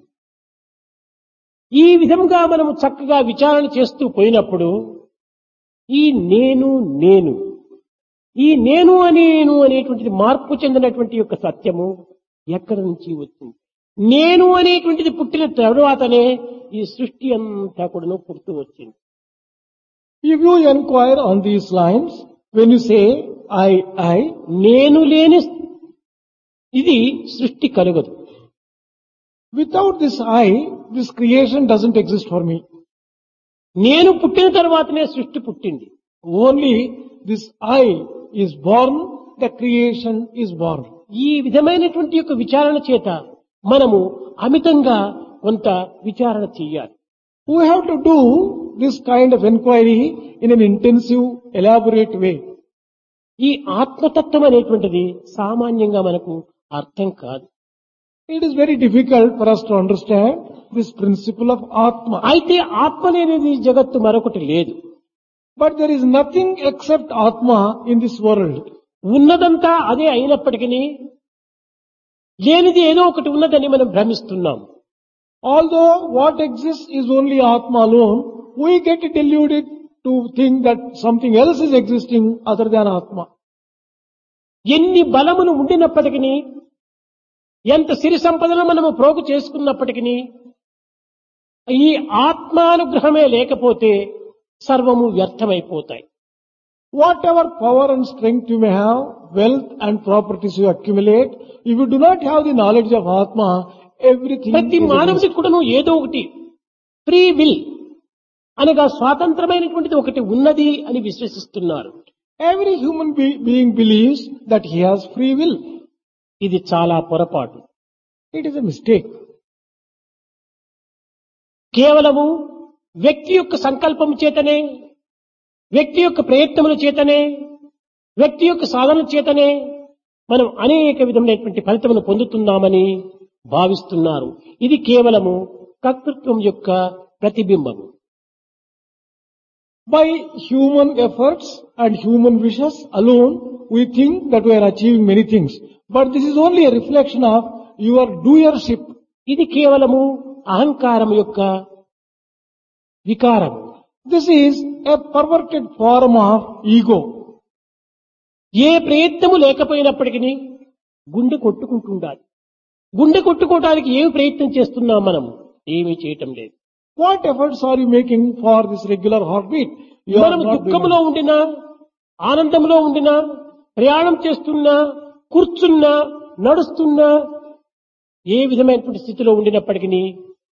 ఈ విధంగా మనము చక్కగా విచారణ చేస్తూ పోయినప్పుడు ఈ నేను నేను ఈ నేను అనేను అనేటువంటిది మార్పు చెందినటువంటి యొక్క సత్యము ఎక్కడి నుంచి వచ్చింది? నేను అనేటువంటిది పుట్టిన తరువాతనే ఈ సృష్టి అంతా కూడా పుడుతూ వచ్చింది. If you inquire on these lines, when you say I, I, నేను లేని ఇది సృష్టి కలుగదు. without this I, this creation doesn't exist for me. నేను పుట్టిన తర్వాతనే సృష్టి పుట్టింది. Only this I is born, the creation is born. ఈ విధమైనటువంటి యొక్క విచారణ చేత మనము అమితంగా కొంత విచారణ చెయ్యాలి. We have to do this kind of inquiry in an intensive, elaborate way. ఈ ఆత్మతత్వం అనేటువంటిది సామాన్యంగా మనకు అర్థం కాదు. It is very difficult for us to understand this principle of Atma. అయితే ఆత్మ లేనిది జగత్తు మరొకటి లేదు. But there is nothing except Atma in this world. ఉన్నదంతా అదే అయినప్పటికీ లేనిది ఏదో ఒకటి ఉన్నదని మనం భ్రమిస్తున్నాం. Although what exists is only Atma alone, we get deluded to think that something else is existing other than Atma. ఎన్ని బలములు ఉండినప్పటికీ ఎంత సిరి సంపదలు మనము ప్రోగు చేసుకున్నప్పటికీ ఈ ఆత్మానుగ్రహమే లేకపోతే సర్వము వ్యర్థమైపోతాయి. Whatever power and strength you may have, wealth and properties you accumulate, if you do not have the knowledge of Atma, everything ప్రతి is మానవుడికి కూడాను ఏదో ఒకటి ఫ్రీ విల్ అనగా స్వాతంత్రమైనటువంటిది ఒకటి ఉన్నది అని విశ్వసిస్తున్నారు. Every human be- being believes that he has free will. ఇది చాలా పొరపాటు. It is a mistake. కేవలము వ్యక్తి యొక్క సంకల్పం చేతనే, వ్యక్తి యొక్క ప్రయత్నముల చేతనే, వ్యక్తి యొక్క సాధన చేతనే మనం అనేక విధమైనటువంటి ఫలితమును పొందుతున్నామని భావిస్తున్నారు. ఇది కేవలము కర్తృత్వం యొక్క ప్రతిబింబము. By human efforts and human wishes alone, we think that we are achieving many things. But this is only a reflection of your doership. ఇది కేవలము అహంకారం యొక్క వికారం. This is a perverted form of ego. ఏ ప్రయత్నము లేకపోయినప్పటికీ గుండె కొట్టుకుంటుండాలి. గుండె కొట్టుకోవడానికి ఏమి ప్రయత్నం చేస్తున్నాం మనం? ఏమీ చేయటం లేదు. What efforts are you making for this regular heartbeat? You are మనం not doing దుఃఖంలో it. ఉండినా, ఆనందంలో ఉండినా, ప్రయాణం చేస్తున్నా, కూర్చున్నా, నడుస్తున్నా, ఏ విధమైనటువంటి స్థితిలో ఉండినప్పటికీ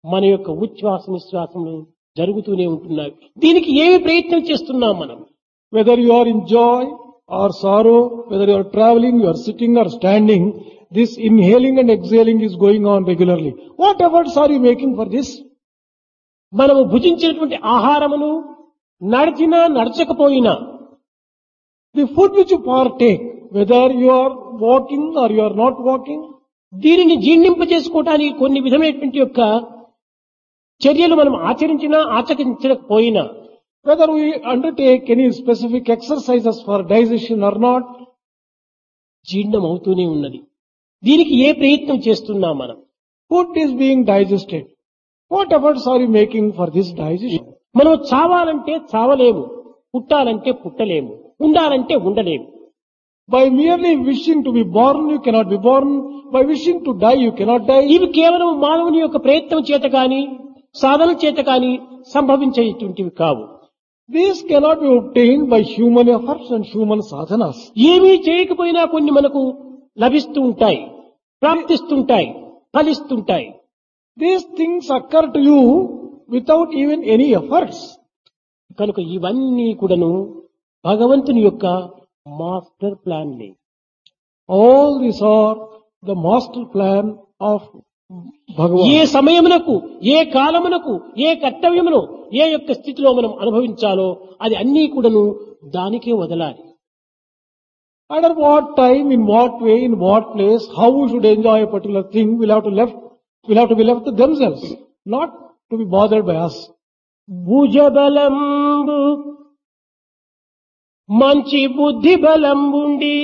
మన యొక్క ఉచ్ఛ్వాస నిశ్వాసములు జరుగుతూనే ఉంటున్నాయి. దీనికి ఏమి ప్రయత్నం చేస్తున్నాం మనం? Whether you are in joy or sorrow, whether you are traveling, you are sitting or standing, this inhaling and exhaling is going on regularly. What efforts are you making for this? మనము భుజించినటువంటి ఆహారమును నడిచినా నడచకపోయినా, The food which you partake, whether you are walking or you are not walking, దీనిని జీర్ణింప చేసుకోవడానికి కొన్ని విధమైనటువంటి యొక్క చర్యలు మనం ఆచరించినా ఆచరించకపోయినా, whether we undertake any specific exercises for digestion or not, జీర్ణం అవుతూనే ఉన్నది. దీనికి ఏ ప్రయత్నం చేస్తున్నాం మనం? food is being digested. What efforts are you making for this digestion? మనం చావాలంటే చావలేము, పుట్టాలంటే పుట్టలేము, ఉండాలంటే ఉండలేము. By merely wishing to be born, you cannot be born. By wishing to die, you cannot die. ఇవి కేవలం మానవుని యొక్క ప్రయత్నం చేత కాని, సాధన చేత కాని సంభవించేటువంటివి కావు. These cannot be obtained by human efforts and human sadhanas. ఏమీ చేయకపోయినా కొన్ని మనకు లభిస్తూ ఉంటాయి, ప్రాప్తిస్తుంటాయి, ఫలిస్తుంటాయి. These things occur to you without even any efforts. కనుక ఇవన్నీ కూడాను భగవంతుని యొక్క మాస్టర్ ప్లాన్లే. All these are the master plan of Bhagavan. ఏ సమయమునకు, ఏ కాలమునకు, ఏ కర్తవ్యమును, ఏ యొక్క స్థితిలో మనం అనుభవించాలో అది అన్నీ కూడాను దానికే వదలాలి. Under what time, in what way, in what place, how we should enjoy a particular thing will have to left, will have to be left to themselves, not to be bothered by us. భుజబలంబు మంచి బుద్ధి బలంబుండి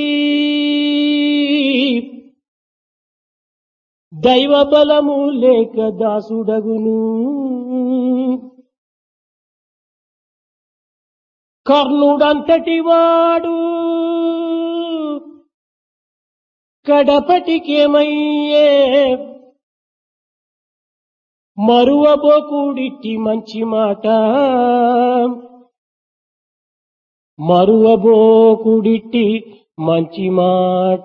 దైవ బలము లేక దాసుడగును. కర్ణుడంతటి వాడు కడపటికేమయ్యే మరువబోకుడిట్టి మంచి మాట, మరువబోకుడిట్టి మంచి మాట.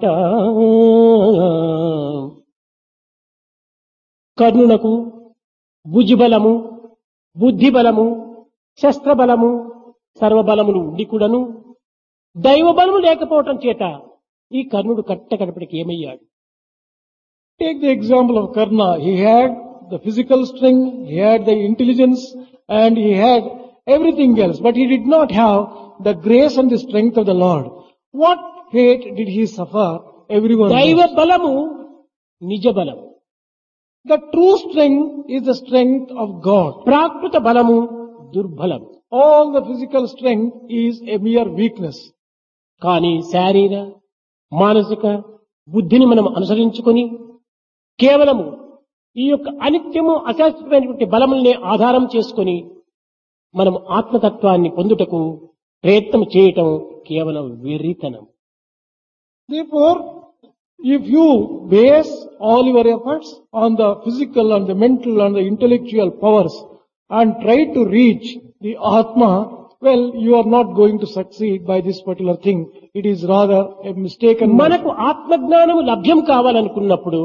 కర్ణునకు భుజబలము, బుద్ధిబలము, శస్త్రబలము, సర్వబలములు ఉండి కూడాను దైవబలము లేకపోవటం చేత ఈ కర్ణుడు కట్ట కడపటికి ఏమయ్యాడు? Take the example of Karna. He had the physical strength, he had the intelligence, and he had everything else, but he did not have the grace and the strength of the Lord. What fate did he suffer? Everyone దైవ knows. బలము నిజ బలము, The true strength is the strength of God. ప్రాకృత బలము దుర్బలము. All the physical strength is a mere weakness. కానీ శారీర మానసిక బుద్ధిని మనం అనుసరించుకొని కేవలము ఈ యొక్క అనిత్యము అశాశ్వతమైనటువంటి బలముల్ని ఆధారం చేసుకొని మనం ఆత్మతత్వాన్ని పొందుటకు ప్రయత్నం చేయటం కేవలం వెర్రితనం. Therefore, if you base all your efforts on the physical and the mental and the intellectual powers and try to reach the Atma, well, you are not going to succeed by this particular thing. It is rather a mistaken. మనకు ఆత్మజ్ఞానము లభ్యం కావాలనుకున్నప్పుడు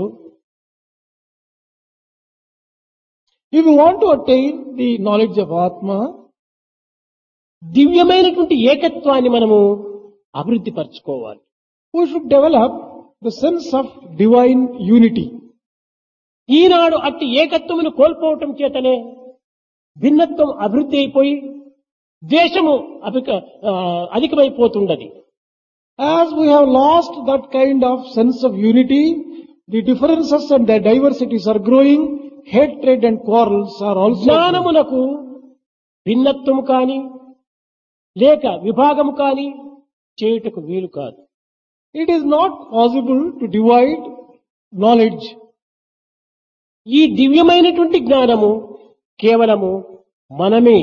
If you want to attain the knowledge of Atma, దివ్యమైనటువంటి ఏకత్వాన్ని మనము అభివృద్ధి పరచుకోవాలి. we should develop the sense of divine unity. ఈనాడు అట్టి ఏకత్వమును కోల్పోవటం చేతనే భిన్నత్వం అభివృద్ధి అయిపోయి దేశము అధిక ఆ, అధికమైపోతుండది. As we have lost that kind of sense of unity, the differences and the diversities are growing, hatred and quarrels are also growing. జ్ఞానమునకు భిన్నత్వము కాని లేక విభాగము కాని చేయుటకు వీలు కాదు. It is not possible to divide knowledge. ఈ దివ్యమైనటువంటి జ్ఞానము కేవలము మనమే.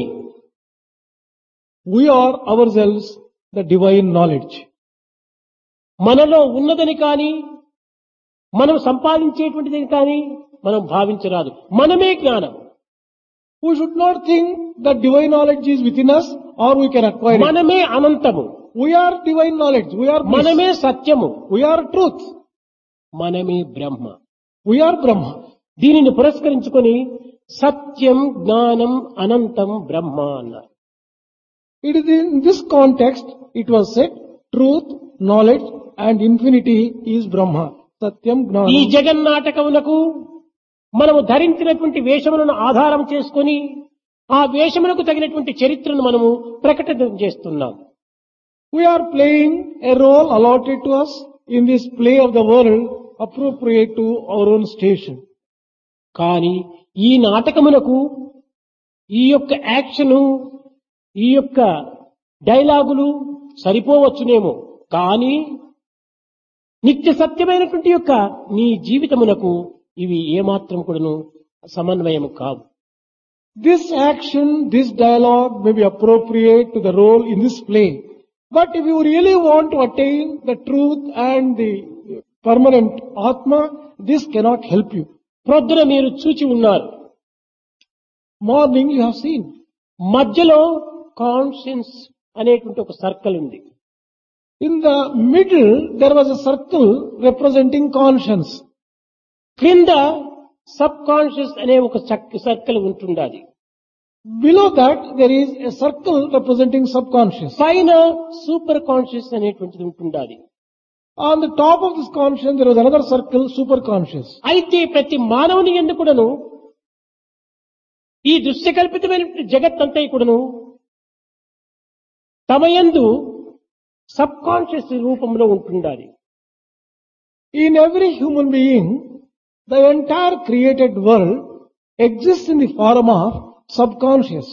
We are ourselves the divine knowledge. మనలో ఉన్నదని కాని మనం సంపాదించేటువంటిది కాని మనం భావించరాదు. మనమే జ్ఞానం, We should not think that divine knowledge is within us or we can acquire it. మనమే అనంతము, We are divine knowledge. We are bliss. మనమే సత్యము, We are truth. మనమే బ్రహ్మ. We are Brahma. దీనిని పురస్కరించుకొని సత్యం జ్ఞానం అనంతం బ్రహ్మ అన్నారు. It is in this context it was said, truth, knowledge and infinity is Brahma. Satyam ఈ Gnanam. జగన్నాటకమునకు మనము ధరించినటువంటి వేషములను ఆధారం చేసుకొని ఆ వేషములకు తగినటువంటి చరిత్రను మనము ప్రకటన చేస్తున్నాం. We are playing a role allotted to us in this play of the world appropriate to our own station. కానీ ఈ నాటకమునకు ఈ యొక్క యాక్షను ఈ యొక్క డైలాగులు సరిపోవచ్చునేమో, కానీ నిత్య సత్యమైనటువంటి యొక్క నీ జీవితమునకు ఇవి ఏమాత్రం కూడాను సమన్వయము కావు. This action, this dialogue may be appropriate to the role in this play. But if you really want to attain the truth and the permanent Atma, this cannot help you. ప్రొద్దున మీరు చూచి ఉన్నారు, Morning you have seen. మధ్యలో conscience అనేటువంటి ఒక circle ఉంది. In the middle, there was a circle representing conscience. క్రింద subconscious అనే ఒక సర్కిల్ ఉంటుండాలి. Below that, there is a circle representing subconscious. పైన సూపర్ కాన్షియస్ అనేటువంటిది ఉంటుండాలి. On the top of this conscience, there was another circle, superconscious. అయితే ప్రతి మానవుని యందు కూడాను ఈ దృశ్యకల్పితమైన జగత్తంతా కూడాను తమ యందు సబ్ కాన్షియస్ రూపంలో ఉంటుండాలి. In every human being, the entire created world exists in the form of subconscious.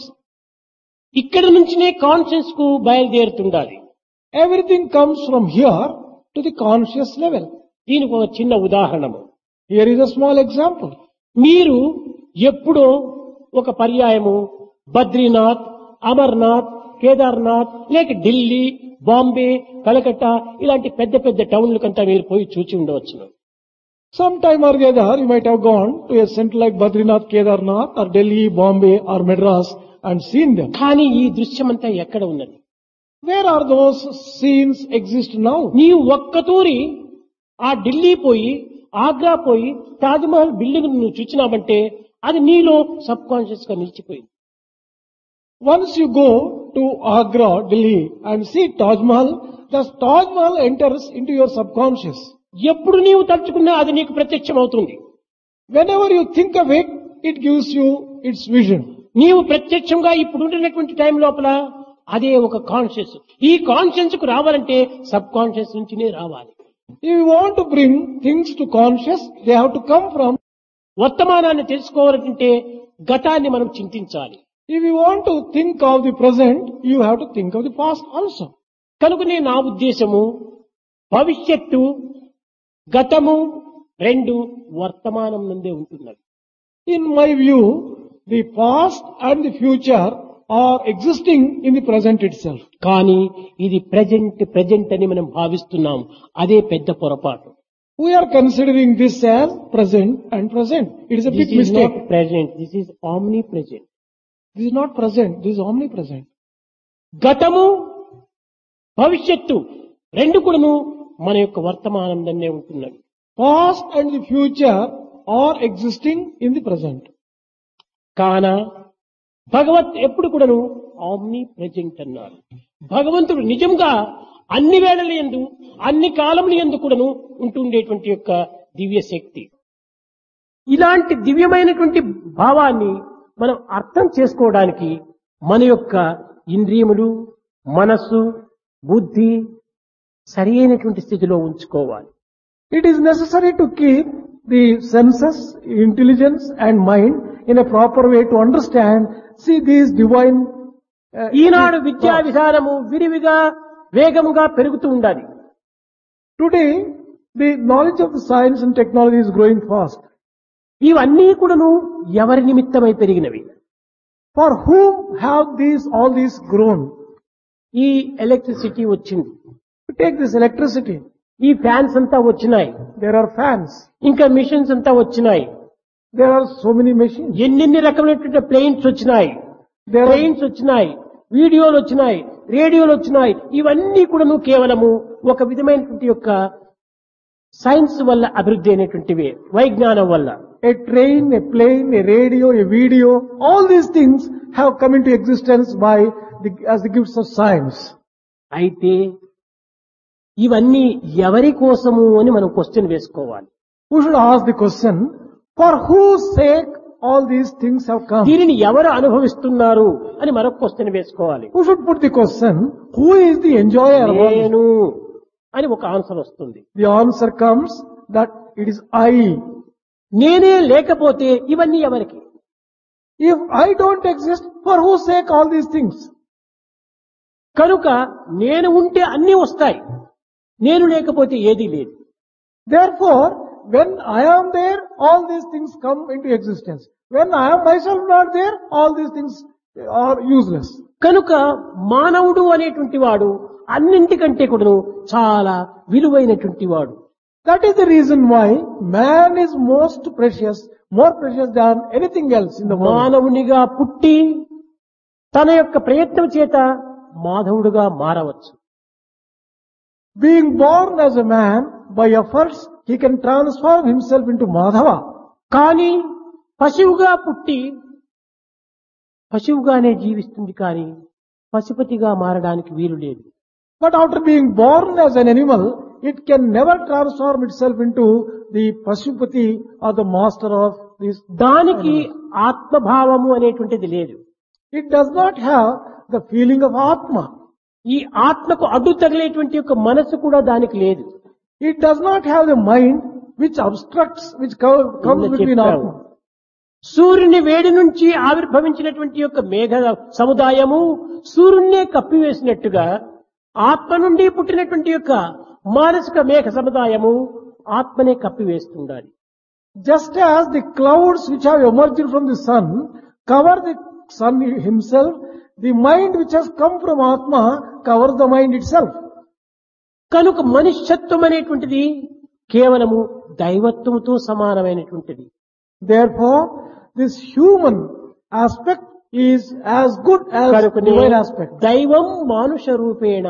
ఇక్కడ నుంచినే కాన్షియస్ కు బయలుదేరుతుండాలి. Everything comes from here to the conscious level. దీనికి ఒక చిన్న ఉదాహరణము. Here is a small example. మీరు ఎప్పుడో ఒక పర్యాయము బద్రీనాథ్, అమర్నాథ్, కేదార్నాథ్ లేక ఢిల్లీ, బాంబే, కలకత్తా ఇలాంటి పెద్ద పెద్ద టౌన్లకంతా మీరు పోయి చూచి ఉండవచ్చును. Sometime or the other, you might have gone to a center like Badrinath, Kedarnath or Delhi, Bombay or Madras and seen them. కానీ ఈ దృశ్యమంతా ఎక్కడ ఉన్నది? Where are those scenes exist now? నీవు ఒక్కతూరి ఆ ఢిల్లీ పోయి, ఆగ్రా పోయి, తాజ్మహల్ బిల్డింగ్ నువ్వు చూచినావంటే అది నీలో సబ్ కాన్షియస్ గా నిలిచిపోయింది. Once you go to Agra, Delhi and see Taj Mahal, the Taj Mahal enters into your subconscious. ఎప్పుడు నీవు తలుచుకున్నా అది నీకు ప్రత్యక్షం అవుతుంది. Whenever you think of it, it gives you its vision. నీవు ప్రత్యక్షంగా ఇప్పుడు ఉంటున్నటువంటి టైం లోపల అదే ఒక కాన్షియస్. ఈ కాన్షియస్ కు రావాలంటే సబ్ కాన్షియస్ నుంచినే రావాలి. If you want to bring things to conscious, they have to come from. వర్తమానాన్ని తెలుసుకోవాలంటే గతాన్ని మనం చింతించాలి. If you want to think of the present, you have to think of the past also. కనుకనే నా ఉద్దేశము భవిష్యత్తు గతము రెండు వర్తమానం నుండే ఉంటున్నది. In my view, the past and the future are existing in the present itself. కానీ ఇది ప్రెజెంట్ ప్రెజెంట్ అని మనం భావిస్తున్నాం. అదే పెద్ద పొరపాటు. We are considering this as present and present. It is a big This is mistake. not present. This is omnipresent. This is not present. This is omnipresent. గతము భవిష్యత్తు రెండు కూడాను మన యొక్క వర్తమానంలోనే ఉంటున్నవి. Past and the future are existing in the present. కాన భగవత్ ఎప్పుడు కూడాను omni present అన్నారు. భగవంతుడు నిజంగా అన్ని వేళల యందు అన్ని కాలముల యందు కూడాను ఉంటుండేటువంటి యొక్క దివ్య శక్తి. ఇలాంటి దివ్యమైనటువంటి భావాన్ని మనం అర్థం చేసుకోవడానికి మన యొక్క ఇంద్రియములు, మనస్సు, బుద్ధి సరి అయినటువంటి స్థితిలో ఉంచుకోవాలి. It is necessary to keep the senses, intelligence and mind in a proper way to understand, see these divine. Uh, ఈనాడు విద్యా విధానము విరివిగా వేగముగా పెరుగుతూ ఉండాలి. Today, the knowledge of the science and technology is growing fast. ఇవన్నీ కూడాను ఎవరి నిమిత్తమై పెరిగినవి? For whom have these, all these grown? ఈ ఎలక్ట్రిసిటీ వచ్చింది, To take this electricity, ఈ ఫ్యాన్స్ అంతా వచ్చినాయి, there are fans, ఇంకా మిషన్స్ అంతా వచ్చినాయి, there are so many machines, ఎన్నెన్ని రకమైనటువంటి ప్లేన్స్ వచ్చినాయి, there are, ట్రైన్స్ వచ్చినాయి, వీడియోలు వచ్చినాయి, రేడియోలు వచ్చినాయి. ఇవన్నీ కూడాను కేవలము ఒక విధమైనటువంటి యొక్క సైన్స్ వల్ల అభివృద్ధి అయినటువంటివే, వైజ్ఞానం వల్ల. a train, a plane, a radio, a video, all these things have come into existence by the, as the gifts of science. అయితే ఇవన్నీ ఎవరి కోసము అని మనం క్వశ్చన్ వేసుకోవాలి. We should ask the question, for whose sake all these things have come? దీనిని ఎవరు అనుభవిస్తున్నారు అని మరొక క్వశ్చన్ వేసుకోవాలి. Who should put the question, who is the enjoyer of all this? నేను అని ఒక ఆన్సర్ వస్తుంది. The answer comes that it is I. నేనే లేకపోతే ఇవన్నీ ఎవరికి? If I don't exist, for whose sake all these things? కనుక నేను ఉంటే అన్నీ వస్తాయి, నేను లేకపోతే ఏదీ లేదు. Therefore, when I am there, all these things come into existence. When I am myself not there, all these things are useless. కనుక మానవుడు అనేటువంటి వాడు అన్నింటికంటే కూడా చాలా విలువైనటువంటి వాడు. That is the reason why man is most precious, more precious than anything else in the world. మానవునిగా పుట్టి తన యొక్క ప్రయత్నం చేత మాధవుడుగా మారవచ్చు. Being born as a man, by efforts, he can transform himself into Madhava. కానీ పశువుగా పుట్టి పశువుగానే జీవిస్తుంది, కానీ పశుపతిగా మారడానికి వీలు లేదు. But after being born as an animal, it can never transform itself into the Pashupati or the master of this. దానికి ఆత్మభావము అనేటువంటిది లేదు. It does not have the feeling of Atma. ఈ ఆత్మకు అడ్డు తగిలేటువంటి యొక్క మనసు కూడా దానికి లేదు. It does not have the mind which obstructs, which co- comes నిన్న between చెప్పావు. Atma. సూర్యుని వేడి నుంచి ఆవిర్భవించినటువంటి యొక్క మేఘ సముదాయము సూర్యున్నే కప్పివేసినట్టుగా ఆత్మ నుండి పుట్టినటువంటి యొక్క మానసిక మేఘ సముదాయము ఆత్మనే కప్పివేస్తుండాలి. Just as the clouds which have emerged from the sun cover the sun himself, the mind which has come from Atma covers the mind itself. కనుక మనుష్యత్వం అనేటువంటిది కేవలము దైవత్వముతో సమానమైనటువంటిది. Therefore, this human aspect is as good as కనుకనే divine aspect. దైవం మానుష రూపేణ.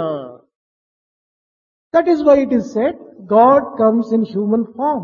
That is why it is said, God comes in human form.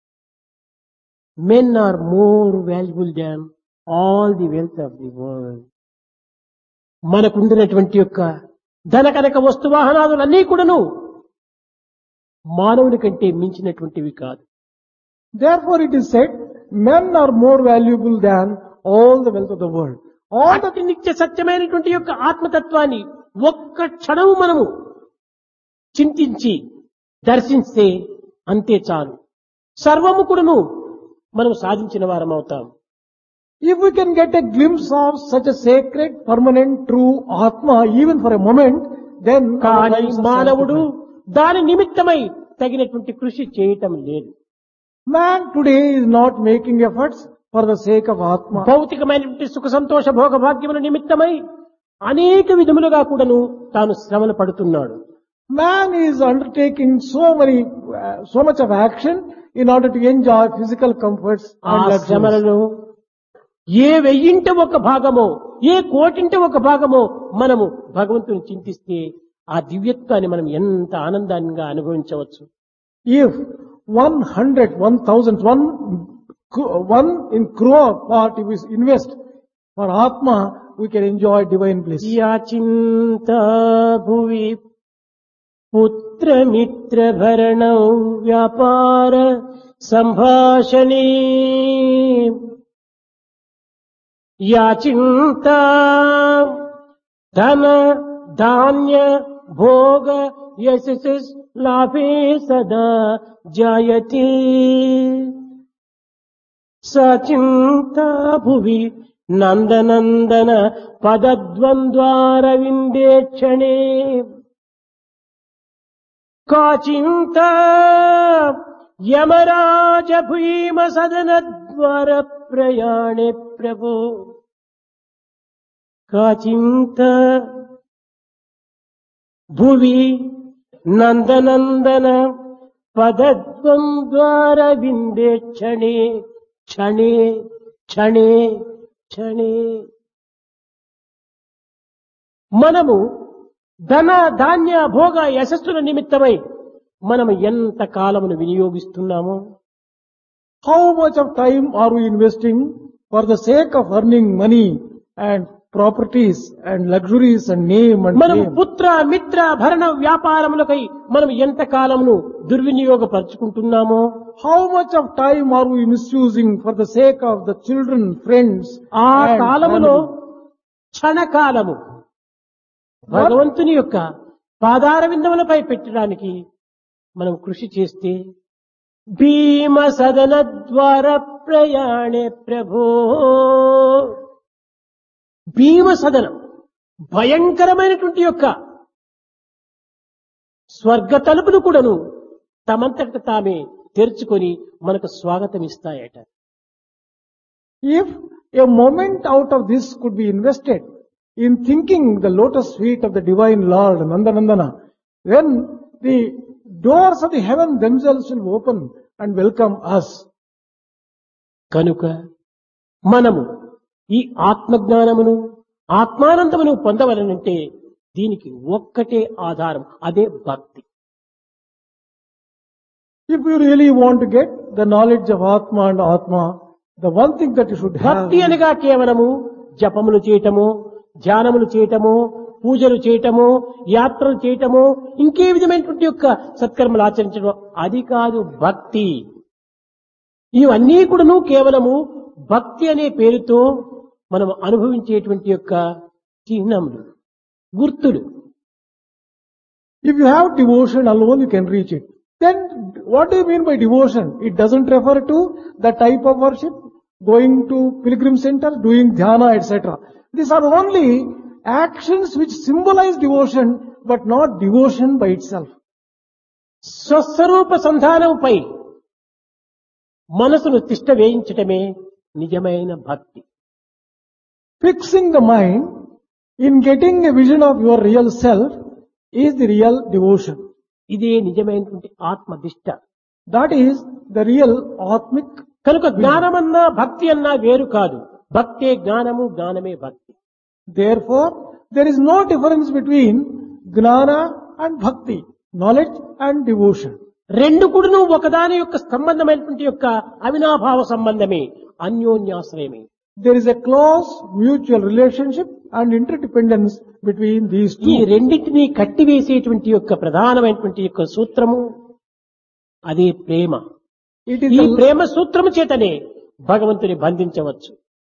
Men are more valuable than all the wealth of the world. మనకుండినటువంటి యొక్క ధన కనక వస్తు వాహనాదులన్నీ కూడాను మానవుని కంటే మించినటువంటివి కాదు. Therefore it is said, men are more valuable than all the wealth of the world. All the అతి నిత్య సత్యమైనటువంటి యొక్క ఆత్మతత్వాన్ని ఒక్క క్షణము మనము చింతించి దర్శిస్తే అంతే చాలు, సర్వము కూడాను మనం సాధించిన వారం అవుతాం. If we can get a glimpse of such a sacred, permanent, true Atma, even for a moment, then our కానీ lives are మానవుడు sanctified. దాని నిమిత్తమై తగినటువంటి కృషి చేయటం లేదు. Man today is not making efforts for the sake of Atma. భౌతికమైనటువంటి సుఖ సంతోష భోగ భాగ్యముల నిమిత్తమై అనేక విధములుగా కూడాను తాను శ్రమలు పడుతున్నాడు. Man is undertaking so many, uh, so much of action in order to enjoy physical comforts ఆ and luxuries. శ్రమలలో ఏ వెయ్యింట ఒక భాగమో ఏ కోటింట ఒక భాగమో మనము భగవంతుని చింతిస్తే ఆ దివ్యత్వాన్ని మనం ఎంత ఆనందంగా అనుభవించవచ్చు. If one hundred, one thousand, one, one in crore part if we invest for Atma, we can enjoy divine bliss. యాచింత భువి పుత్రమిత్ర భరణం వ్యాపార సంభాషణే యాచింత ధన ధాన్య భోగ యశస్ లాభే సదా జాయతే సచింత భువి నందనందన పదద్వంద్వార విందే క్షణే కాచింత యమరాజ భీమ సదన ద్వార ప్రయాణే ప్రభు కాచింత భువి నందనందన పదద్వంద్వార విందే క్షణే క్షణే క్షణే క్షణే. మనము ధన ధాన్య భోగ యశస్సుల నిమిత్తమై మనము ఎంత కాలమును వినియోగిస్తున్నామో How much of time are we investing for the sake of earning money and properties and luxuries and name and మనం fame? పుత్ర మిత్ర భరణ వ్యాపారములకై మనం ఎంత కాలమును దుర్వినియోగపరుచుకుంటున్నామో How much of time are we misusing for the sake of the children, friends, ఆ and కాలములో family? క్షణకాలము భగవంతుని యొక్క పాదార విందములపై పెట్టడానికి మనం కృషి చేస్తే భీమ సదన ద్వార ప్రయాణే ప్రభో భీమ సదనం భయంకరమైనటువంటి యొక్క స్వర్గ తలుపులు కూడాను తమంతట తామే తెరుచుకొని మనకు స్వాగతం ఇస్తాయట. If a moment out of this could be invested in thinking the lotus feet of the divine Lord, Nandanandana, then the doors of the heaven themselves will open and welcome us. కనుక మనము ఈ ఆత్మజ్ఞానమును ఆత్మానందమును పొందవలనంటే దీనికి ఒక్కటే ఆధారం, అదే భక్తి. If you really want to get the knowledge of Atma and Atma, the one thing that you should have భక్తి అనగా కేవలము జపములు చేయటము, ధ్యానములు చేయటము, పూజలు చేయటము, యాత్రలు చేయటము, ఇంకే విధమైనటువంటి యొక్క సత్కర్మలు ఆచరించడం, అది కాదు భక్తి. ఇవన్నీ కూడాను కేవలము భక్తి అనే పేరుతో మనం అనుభవించేటువంటి యొక్క చిహ్నములు, గుర్తులు. If you have devotion alone, you can reach it. Then what do you mean by devotion? It doesn't refer to the type of worship, going to pilgrim center, doing dhyana, et cetera. These are only actions which symbolize devotion, but not devotion by itself. స్వస్వరూప సంధానంపై మనసును తిష్ట వేయించటమే నిజమైన భక్తి. Fixing the mind in getting a vision of your real self is the real devotion. ఇదే నిజమైనటువంటి ఆత్మదిష్ట. That is the real Atmic. కనుక జ్ఞానమన్నా భక్తి అన్నా వేరు కాదు. భక్తే జ్ఞానము, జ్ఞానమే భక్తి. Therefore, there is no difference between Gnana and Bhakti, knowledge and devotion. రెండు కూడాను ఒకదాని యొక్క సంబంధమైనటువంటి యొక్క అవినాభావ సంబంధమే, అన్యోన్యాశ్రయమే. There is a close mutual relationship and interdependence between these ఈ two. రెండింటినీ కట్టివేసేటువంటి యొక్క ప్రధానమైనటువంటి యొక్క సూత్రము అదే ప్రేమ. It is, ఈ the, ప్రేమ సూత్రము చేతనే భగవంతుని బంధించవచ్చు.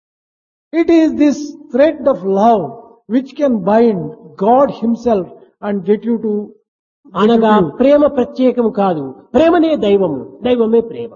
it is this thread of love which can bind God Himself and get you to అనగా ప్రేమ ప్రత్యేకము కాదు, ప్రేమనే దైవము, దైవమే ప్రేమ.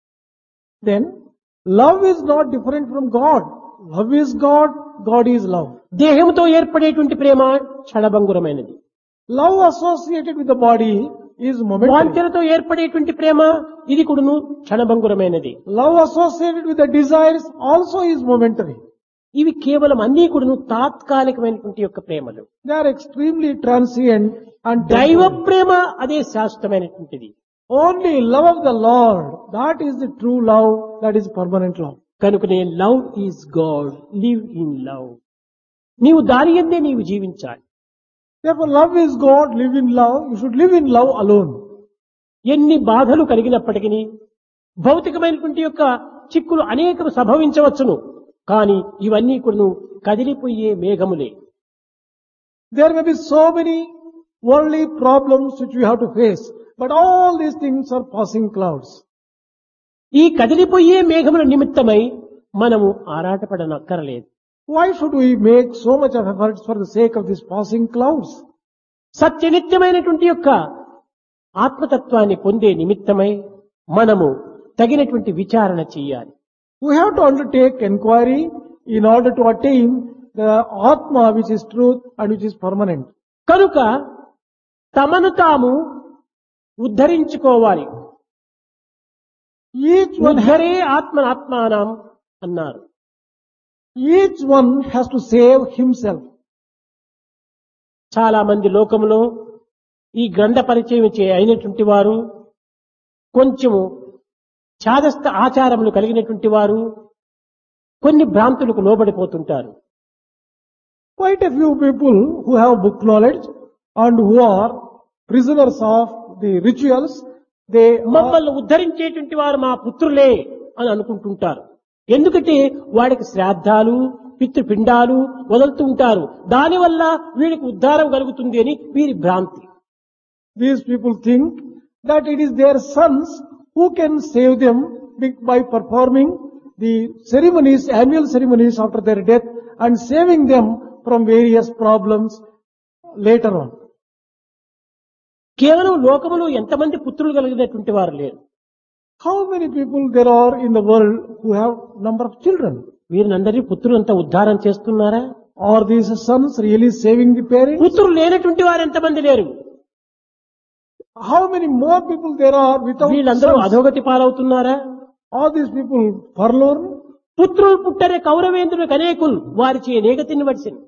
Then, love is not different from God. Love is God, God is love. దేహంతో ఏర్పడేటువంటి ప్రేమ క్షణభంగురమైనది. Love associated with the body is momentary. వాంఛలతో ఏర్పడేటువంటి ప్రేమ ఇది కూడాను క్షణభంగురమైనది. Love associated with the desires also is momentary. ఇవి కేవలం అన్నీ కూడాను తాత్కాలికమైనటువంటి యొక్క ప్రేమలు. They are extremely transient and దైవ temporary. ప్రేమ అదే శాశ్వతమైనటువంటిది. Only love of the Lord, that is the true love, that is permanent love. కనుకనే love is God, live in love. నీవు దాని యందే నీవు జీవించాలి. Therefore, love is God, live in love. You should live in love alone. ఎన్ని బాధలు కలిగినప్పటికీ భౌతికమైనటువంటి యొక్క చిక్కులు అనేకం సంభవించవచ్చును, కానీ ఇవన్నీ కూడా కదిలిపోయే మేఘములే. There may be so many worldly problems which we have to face, but all these things are passing clouds. ఈ కదిలిపోయే మేఘముల నిమిత్తమై మనము ఆరాటపడనక్కరలేదు. Why should we make so much of efforts for the sake of these passing clouds? సత్యనిత్యమైనటువంటి యొక్క ఆత్మతత్వాన్ని పొందే నిమిత్తమై మనము తగినటువంటి విచారణ చేయాలి. We have to undertake inquiry in order to attain the Atma which is truth and which is permanent. కనుక తమను తాము ఉద్ధరించుకోవాలి. Each one, ha- ఉద్ధరే ఆత్మ ఆత్మానం అన్నారు. each one has to save himself. చాలా మంది లోకంలో ఈ గ్రంథ పరిచయం చే అయినటువంటి వారు, కొంచెము చాదస్త ఆచారములు కలిగినటువంటి వారు కొన్ని భ్రాంతులకు లోబడిపోతుంటారు. Quite a few people who have book knowledge and who are prisoners of the rituals They are, మమ్మల్ని ఉద్ధరించేటువంటి వారు మా పుత్రులే అని అనుకుంటుంటారు. ఎందుకంటే వాడికి శ్రాద్ధాలు పితృపిండాలు వదులుతూ ఉంటారు. దానివల్ల వీడికి ఉద్ధారం కలుగుతుంది అని వీరి భ్రాంతి. these people think that it is their sons who can save them be- by performing the ceremonies, annual ceremonies after their death and saving them from various problems later on. కేవలం లోకములో ఎంతమంది పుత్రులు కలిగినటువంటి వారు లేరు. How many people there are in the world who have number of children? వీరినందరినీ పుత్రులంతా ఉద్ధారం చేస్తున్నారా? Are these sons really saving the parents? పుత్రులు లేనటువంటి వారు ఎంతమంది లేరు? How many more people there are without వీళ్ళందరూ sons? అధోగతి పాలవుతున్నారా? Are these people forlorn? పుత్రులు పుట్టరే కౌరవేంద్రులకు అనేకులు వారిచే నేగతిని వడిసిను.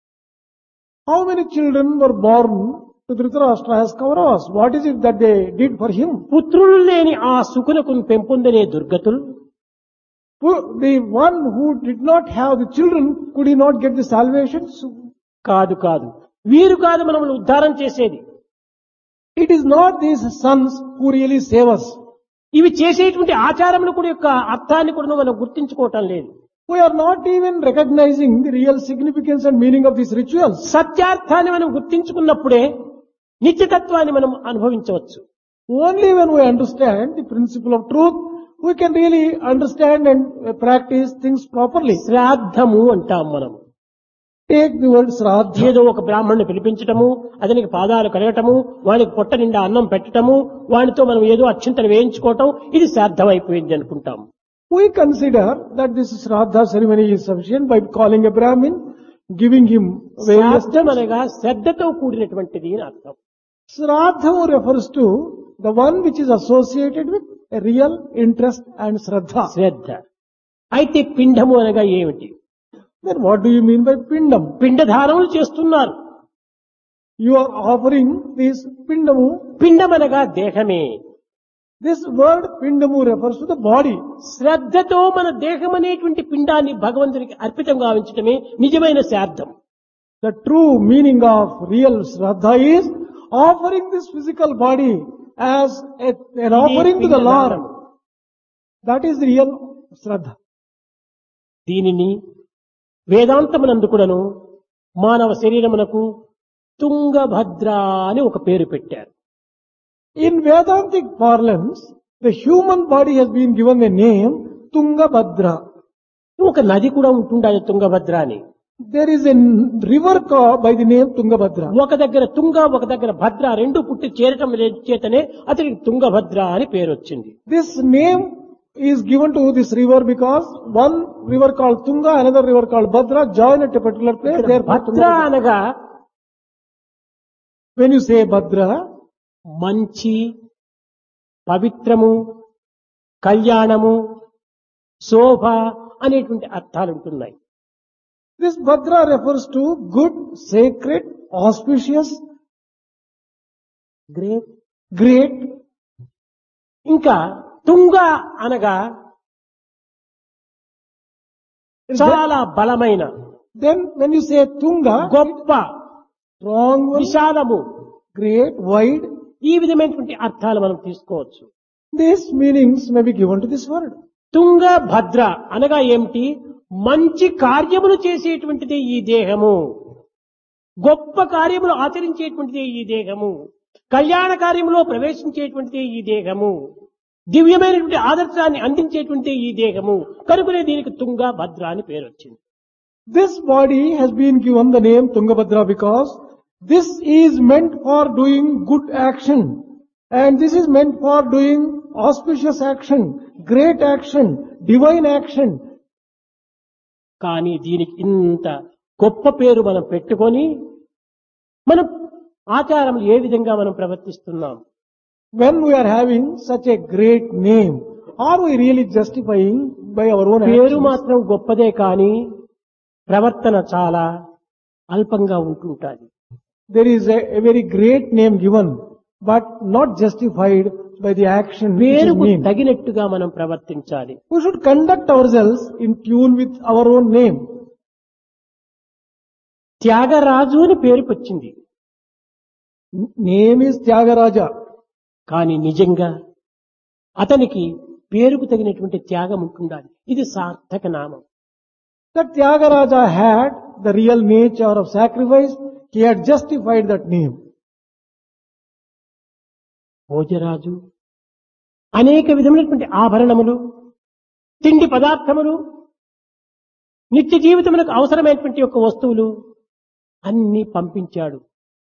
How many children were born to Dhritarashtra as Kauravas? What is it that they did for him? పుత్రులు లేని ఆ సుకునకు పెంపొందనే దుర్గతులు Who- The one who did not have the children, could he not get the salvation? కాదు కాదు వీరు కాదు మనల్ని ఉద్ధారం చేసేది. It is not these sons who really save us. ఇవి చేసేటువంటి ఆచారములు కూడా యొక్క అర్థాన్ని కూడా మనం గుర్తించుకోవటం లేదు. We are not even recognizing the real significance and meaning of these rituals. సత్యార్థాన్ని మనం గుర్తించుకున్నప్పుడే నిత్యతత్వాన్ని మనం అనుభవించవచ్చు. Only when we understand the principle of truth, we can really understand and uh, practice things properly. శ్రాద్ధము అంటాం మనం. Take the word Sraddha. ఏదో ఒక బ్రాహ్మణ్ణి పిలిపించటము, అతనికి పాదాలు కడగటము, వానికి పొట్ట నిండా అన్నం పెట్టటము, వానితో మనం ఏదో అత్యంతలు వేయించుకోవటం, ఇది శ్రాద్ధం అయిపోయింది అనుకుంటాం. We consider that this Sraddha ceremony is sufficient by calling a Brahmin, giving him various శ్రాద్ధం అనగా శ్రద్ధతో కూడినటువంటిది అని అర్థం. Sraddha refers to the one which is associated with a real interest and Shraddha. శ్రద్ధ. అయితే పిండము అనగా ఏమిటి? Then what do you mean by Pindam? పిండధారములు చేస్తున్నారు. You are offering this Pindamu. పిండం అనగా దేహమే. This word Pindamu refers to the body. శ్రద్ధతో మన దేహం అనేటువంటి పిండాన్ని భగవంతునికి అర్పితం గావించటమే నిజమైన శ్రాద్ధం. The true meaning of real Shraddha is offering this physical body as a, an offering to the Lord. That is the real Shraddha. దీనిని వేదాంతమునందు కూడాను మానవ శరీరమునకు తుంగభద్ర అని ఒక పేరు పెట్టారు. In Vedantic parlance, the human body has been given the name Tungabhadra. ఒక నది కూడా ఉంటుండాలి తుంగభద్ర అని. There is a river called by the name Tungabhadra. ఒక దగ్గర తుంగ ఒక దగ్గర భద్ర రెండు పుట్టి చేరటం చేతనే అతనికి తుంగభద్ర అని పేరు వచ్చింది. This name is given to this river because one river called Tunga, another river called Bhadra join at a particular place. Therefore, Bhadra Tungabhadra. అనగా When you say Bhadra, మంచి పవిత్రము కళ్యాణము శోభ అనేటువంటి అర్థాలు ఉంటున్నాయి. this Bhadra refers to good, sacred, auspicious, great. great. ఇంకా తుంగ అనగా చాలా బలమైన Then when you say Tunga, గొప్ప strong one, విశాలము great, wide, ఈ విధమైనటువంటి అర్థాలు మనం తీసుకోవచ్చు. these meanings may be given to this word. తుంగ భద్ర అనగా ఏమిటి? మంచి కార్యములు చేసేటువంటిదే ఈ దేహము, గొప్ప కార్యములు ఆచరించేటువంటిదే ఈ దేహము, కళ్యాణ కార్యములో ప్రవేశించేటువంటిదే ఈ దేహము, దివ్యమైనటువంటి ఆదర్శాన్ని అందించేటువంటి ఈ దేహము. కనుకనే దీనికి తుంగ భద్ర అని పేరు వచ్చింది. This body has been given the name Tungabhadra because this is meant for doing good action, and this is meant for doing auspicious action, great action, divine action. కానీ దీనికి ఇంత గొప్ప పేరు మనం పెట్టుకొని మనం ఆచారం ఏ విధంగా మనం ప్రవర్తిస్తున్నాం? When we are having such a great name, are we really justifying by our own పేరు actions? మాత్రం గొప్పదే కానీ ప్రవర్తన చాలా అల్పంగా ఉంటుంటాది. There is a, a very great name given, but not justified by the action which is పేరుకు named. తగినట్టుగా మనం ప్రవర్తించాలి. We should conduct ourselves in tune with our own name. Tyagaraju అని పేరుకు వచ్చింది. Name is Tyagaraja. కానీ నిజంగా అతనికి పేరుకు తగినటువంటి త్యాగం ఉంటుండాలి. ఇది సార్థక నామం. That Tyagaraja had the real nature of sacrifice. He had justified that name. Bhojaraju అనేక విధమైనటువంటి ఆభరణములు, తిండి పదార్థములు, నిత్య జీవితములకు అవసరమైనటువంటి యొక్క వస్తువులు అన్ని పంపించాడు.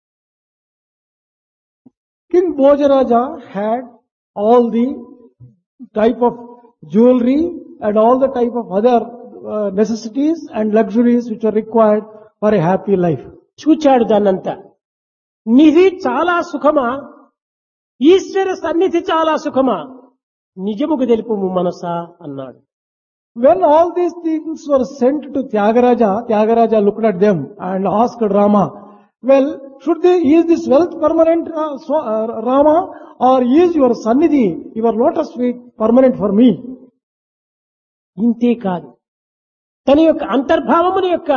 King Bhojaraja had all the type of jewelry and all the type of other uh, necessities and luxuries which are required for a happy life. చూచాడు దాన్నంతా. నిధి చాలా సుఖమా, ఈశ్వర సన్నిధి చాలా సుఖమా, నిజముకు తెలుపుము మనసా అన్నాడు. When all these things were sent to Tyagaraja, Tyagaraja looked at them and asked Rama, well, should they, is this wealth permanent, uh, so, uh, Rama, or is your sannidhi, your lotus feet permanent for me? ఇంతే కాదు, తన యొక్క అంతర్భావముని యొక్క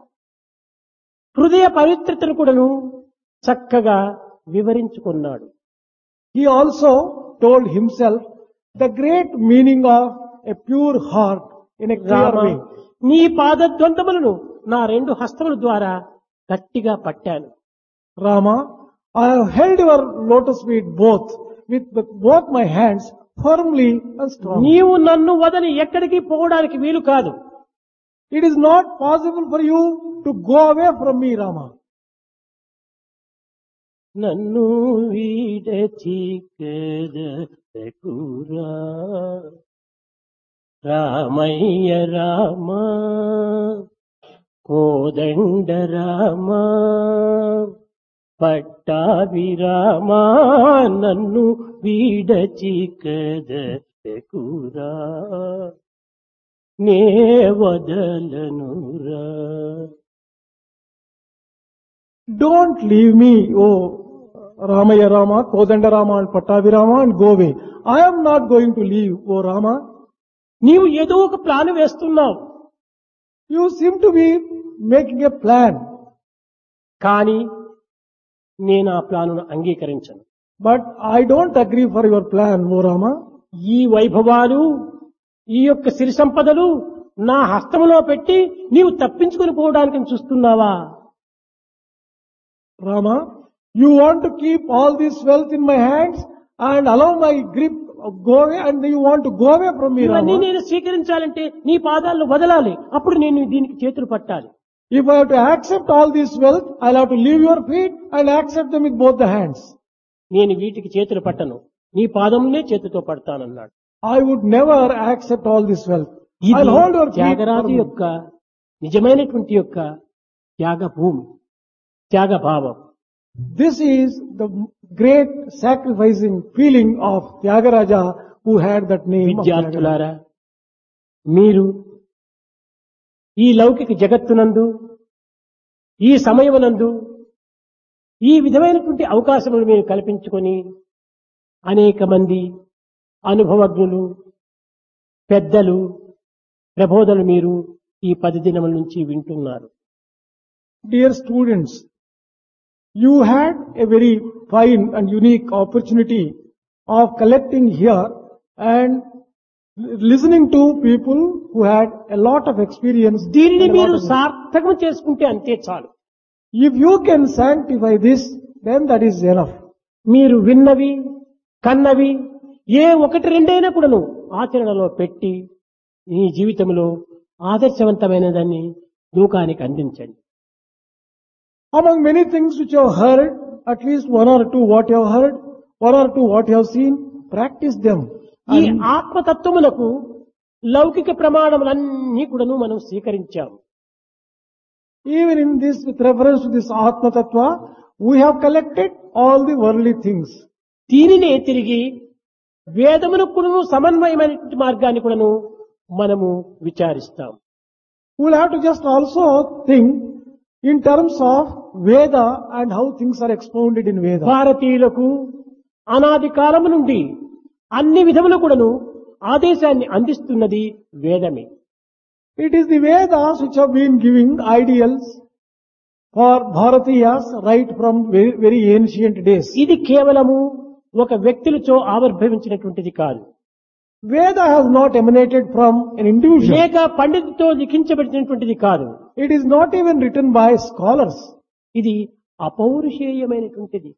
హృదయ పవిత్రతను కూడాను చక్కగా వివరించుకున్నాడు. He also told himself the great meaning of a pure heart in a clear Rama, way. నీ పాదద్వంతములను నా రెండు హస్తముల ద్వారా గట్టిగా పట్టాను. Rama, I have held your lotus feet both with both my hands firmly and strongly. నీవు నన్ను వదిలి ఎక్కడికి పోవడానికి వీలు కాదు. It is not possible for you to go away from me, Rama. నన్ను వీడచి కదకురా రామయ్య రామ, కోదండ రామ, పట్టాభి రామ, నన్ను వీడచి కదకురా నే వదలనురా. Don't leave me, oh Ramaya Rama, Kodanda Rama and Pattavi Rama, and go away. I am not going to leave, oh Rama. నీవు ఏదో ఒక plan వేస్తున్నావు, You seem to be making a plan, కానీ నేను ఆ ప్లానును అంగీకరించను. but I don't agree for your plan, oh Rama. ఈ వైభవాలు, ఈ యొక్క సిరి సంపదలు నా హస్తములో పెట్టి నీవు తప్పించుకుని పోవడానికి చూస్తున్నావా? Rama, you want to keep all this wealth in my hands and allow my grip of go away, and you want to go away from me, ఇవన్నీ Rama. నేను స్వీకరించాలంటే నీ పాదాలను వదలాలి, అప్పుడు నేను దీనికి చేతులు పట్టాలి. If I have to accept all this wealth, I'll have to leave your feet and accept them with both the hands. నేను వీటికి చేతులు పట్టను, నీ పాదమునే చేతితో పడతానన్నాడు. I would never accept all this wealth. ఇది I'll hold your feet. Tyagaraju for me. యొక్క నిజమైనటువంటి యొక్క త్యాగ భూమి, త్యాగ భావం. This is the great sacrificing feeling of Tyagaraja, who had that name of Tyagaraja. విద్యార్థులారా, మీరు ఈ లౌకిక జగత్తునందు, ఈ సమయమునందు ఈ విధమైనటువంటి అవకాశములు మీరు కల్పించుకొని అనేక మంది అనుభవజ్ఞులు, పెద్దలు ప్రబోధలు మీరు ఈ పది దినముల నుంచి వింటున్నారు. Dear students, you had a very fine and unique opportunity of collecting here and listening to people who had a lot of experience. దీనిని and a lot మీరు of- సార్థకం చేసుకుంటే అంతే చాలు. If you can sanctify this, then that is enough. మీరు విన్నవి, కన్నవి ఏ ఒకటి రెండైనా కూడాను ఆచరణలో పెట్టి ఈ జీవితంలో ఆదర్శవంతమైన దాన్ని లోకానికి అందించండి. Among many things which you have heard, at least one or two what you have heard, one or two what you have seen, practice them. ఈ And ఆత్మతత్వములకు లౌకిక ప్రమాణములన్నీ కూడాను మనం స్వీకరించాము. even in this, with reference to this Atma Tattva, we have collected all the worldly things. దీనినే తిరిగి వేదములకు కూడాను సమన్వయమైనటువంటి మార్గాన్ని కూడాను మనము విచారిస్తాం. We will have to just also think in terms of Veda and how things are expounded in Veda. భారతీయులకు అనాది కాలము నుండి అన్ని విధములు కూడాను ఆదేశాన్ని అందిస్తున్నది వేదమే. It is the Vedas which have been giving ideals for Bharatiyas right from very, very ancient days. ఇది కేవలము ఒక వ్యక్తులతో ఆవిర్భవించినటువంటిది కాదు. Veda has not emanated from an individual. లేక పండితుతో లిఖించబడినటువంటిది కాదు. It is not even written by scholars. ఇది అపౌరుషేయమైనటువంటిది.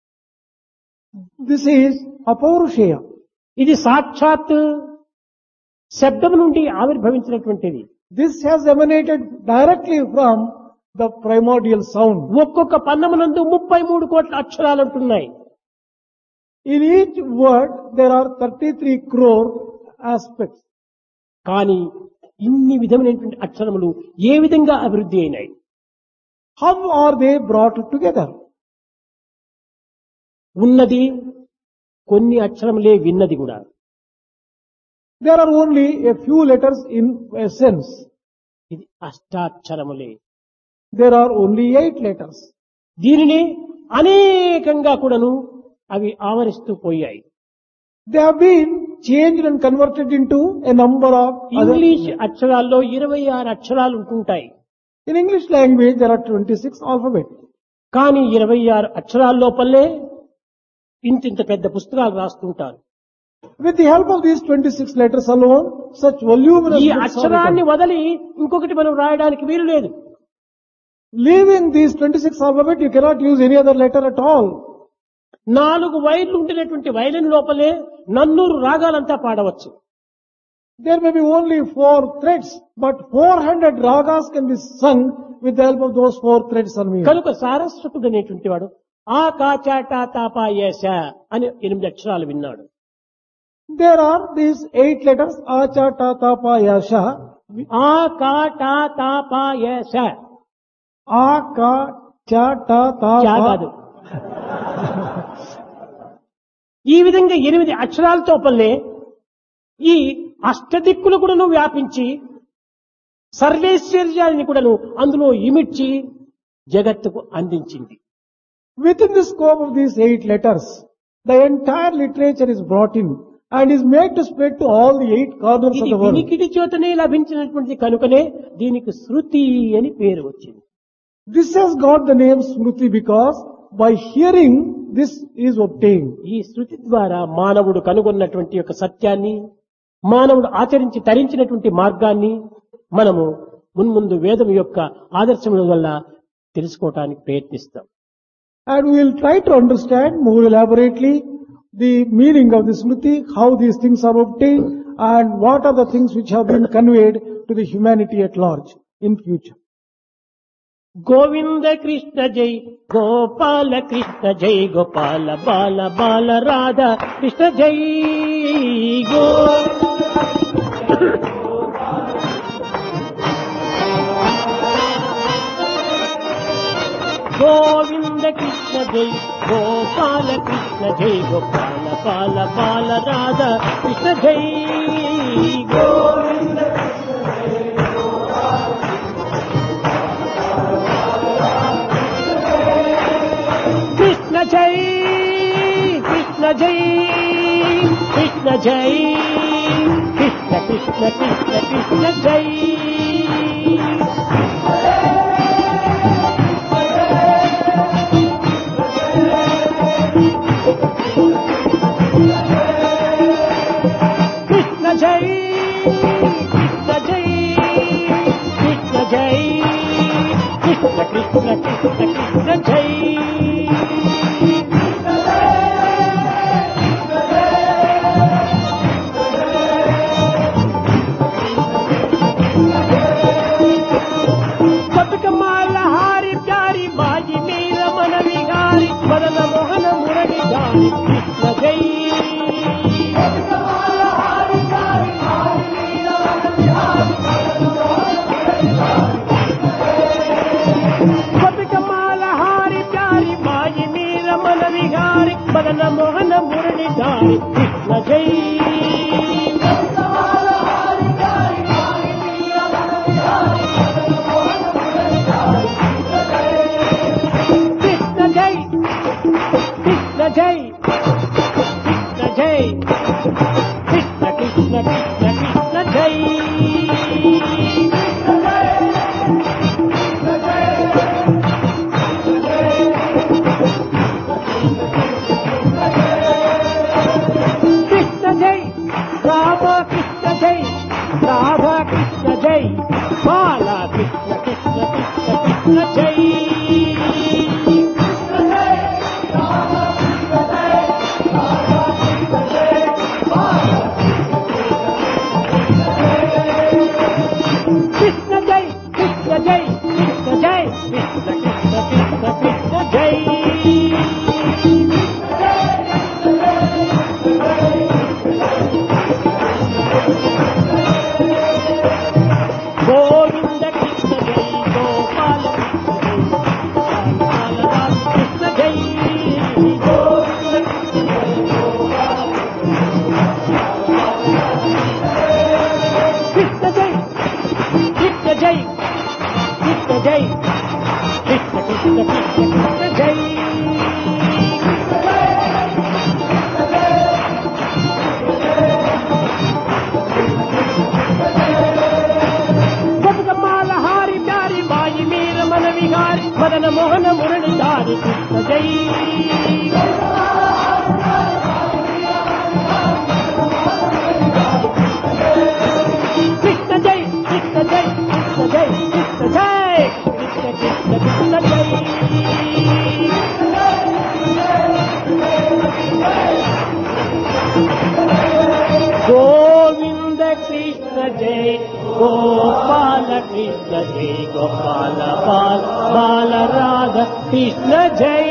This is Apaurushaya. ఇది సాక్షాత్ శబ్దం నుండి ఆవిర్భవించినటువంటిది. This has emanated directly from the primordial sound. ఒక్కొక్క పన్నమునందు ముప్పై మూడు కోట్ల అక్షరాలు ఉంటున్నాయి. In each word there are thirty-three crore aspects. కానీ ఇన్ని విధమైనటువంటి అక్షరములు ఏ విధంగా అభివృద్ధి అయినాయి? How are they brought together? ఉన్నది కొన్ని అక్షరములే, విన్నది కూడా. There are only a few letters in a sense. ఇది అష్టాక్షరములే. There are only eight letters. దీనిని అనేకంగా కూడాను అవి ఆవరిస్తూ పోయాయి. They have been changed and converted into a number of other. English అక్షరాల్లో ఇరవై ఆరు అక్షరాలు ఉంటుంటాయి. In English language there are twenty-six alphabets. కానీ ఇరవై ఆరు అక్షరాల లోపలే ఇంతింత పెద్ద పుస్తకాలు రాస్తుంటారు. With the help of these twenty-six letters alone, such voluminous ఈ books are అక్షరాన్ని written. వదిలి ఇంకొకటి మనం రాయడానికి వీలు లేదు. Leaving these twenty-six alphabet, you cannot use any other letter at all. నాలుగు వైర్లు ఉండినటువంటి వైలిన్ లోపలే నన్నూరు రాగాలంతా పాడవచ్చు. There may be only four threads, but four hundred ragas can be sung with the help of those four threads on me. కనుక సారస్వతుడు అనేటువంటి వాడు ఆ కా చాట తాపా ఏష అని ఎనిమిది అక్షరాలు విన్నాడు. There are these eight letters, Acha, Ta, Ta, Pa, Yasha. ఆ కా టా తాపా ఏష. A, Ka, Cha, Ta, Ta, చా Pa. కాదు. ఈ విధంగా ఎనిమిది అక్షరాలతో పల్లె ఈ అష్టదిక్కులు కూడాను వ్యాపించి సర్వేశ్వర్యాన్ని కూడాను అందులో ఇమిడ్చి జగత్తుకు అందించింది. Within the scope of these eight letters, the entire literature is brought in and is made to spread to all the eight corners of ఇది the world. వినికిడి చేతనే లభించినటువంటి కనుకనే దీనికి శృతి అని పేరు వచ్చింది. This has got the name Smruti because by hearing this is obtained. ఈ శృతి ద్వారా మానవుడు కనుగొన్నటువంటి యొక్క సత్యాన్ని, మానవుడు ఆచరించి తరించినటువంటి మార్గాన్ని మనము మున్ముందు వేదం యొక్క ఆదర్శముల వల్ల తెలుసుకోవటానికి ప్రయత్నిస్తాం. And we will try to understand more elaborately the meaning of the Smriti, how these things are obtained, and what are the things which have been conveyed to the humanity at large in future. Govinda Krishna జై గోపాల కృష్ణ జై గోపాల బాల బాల రాధా కృష్ణ జై go Govinda Krishna జై గోపాల కృష్ణ జై గోపాల బాల బాల రాధా కృష్ణ జై గోవింద కృష్ణ జై కృష్ణ జై కృష్ణ జై కృష్ణ కృష్ణ కృష్ణ కృష్ణ జై కృష్ణ జై కృష్ణ జై కృష్ణ జై కృష్ణ కృష్ణ కృష్ణ కృష్ణ జై బతుకమ్మాల హారి ప్యారి బాజి మీర మన విహారి వదన మోహన మురళి గారి కృష్ణ జై బతుకమ్మాల హారి ప్యారి బాజి మీర మన విహారి వదన మోహన మురళి గారి కృష్ణ జై కృష్ణ జై కృష్ణ జై కృష్ణ జై కృష్ణ కృష్ణ కృష్ణ కృష్ణ జై కృష్ణ కృష్ణ జై. బతుకమ్మాల హారి ప్యారి బాయి మీర మన విహారి మదన మోహన మురళి ధారి కృష్ణ జై. కృష్ణ జై కృష్ణ జై కృష్ణ జై కృష్ణ జై కృష్ణ కృష్ణ కృష్ణ జై. గోవింద కృష్ణ జై గోపాల కృష్ణ జై గోపాల బాల బాల రాధ కృష్ణ జై.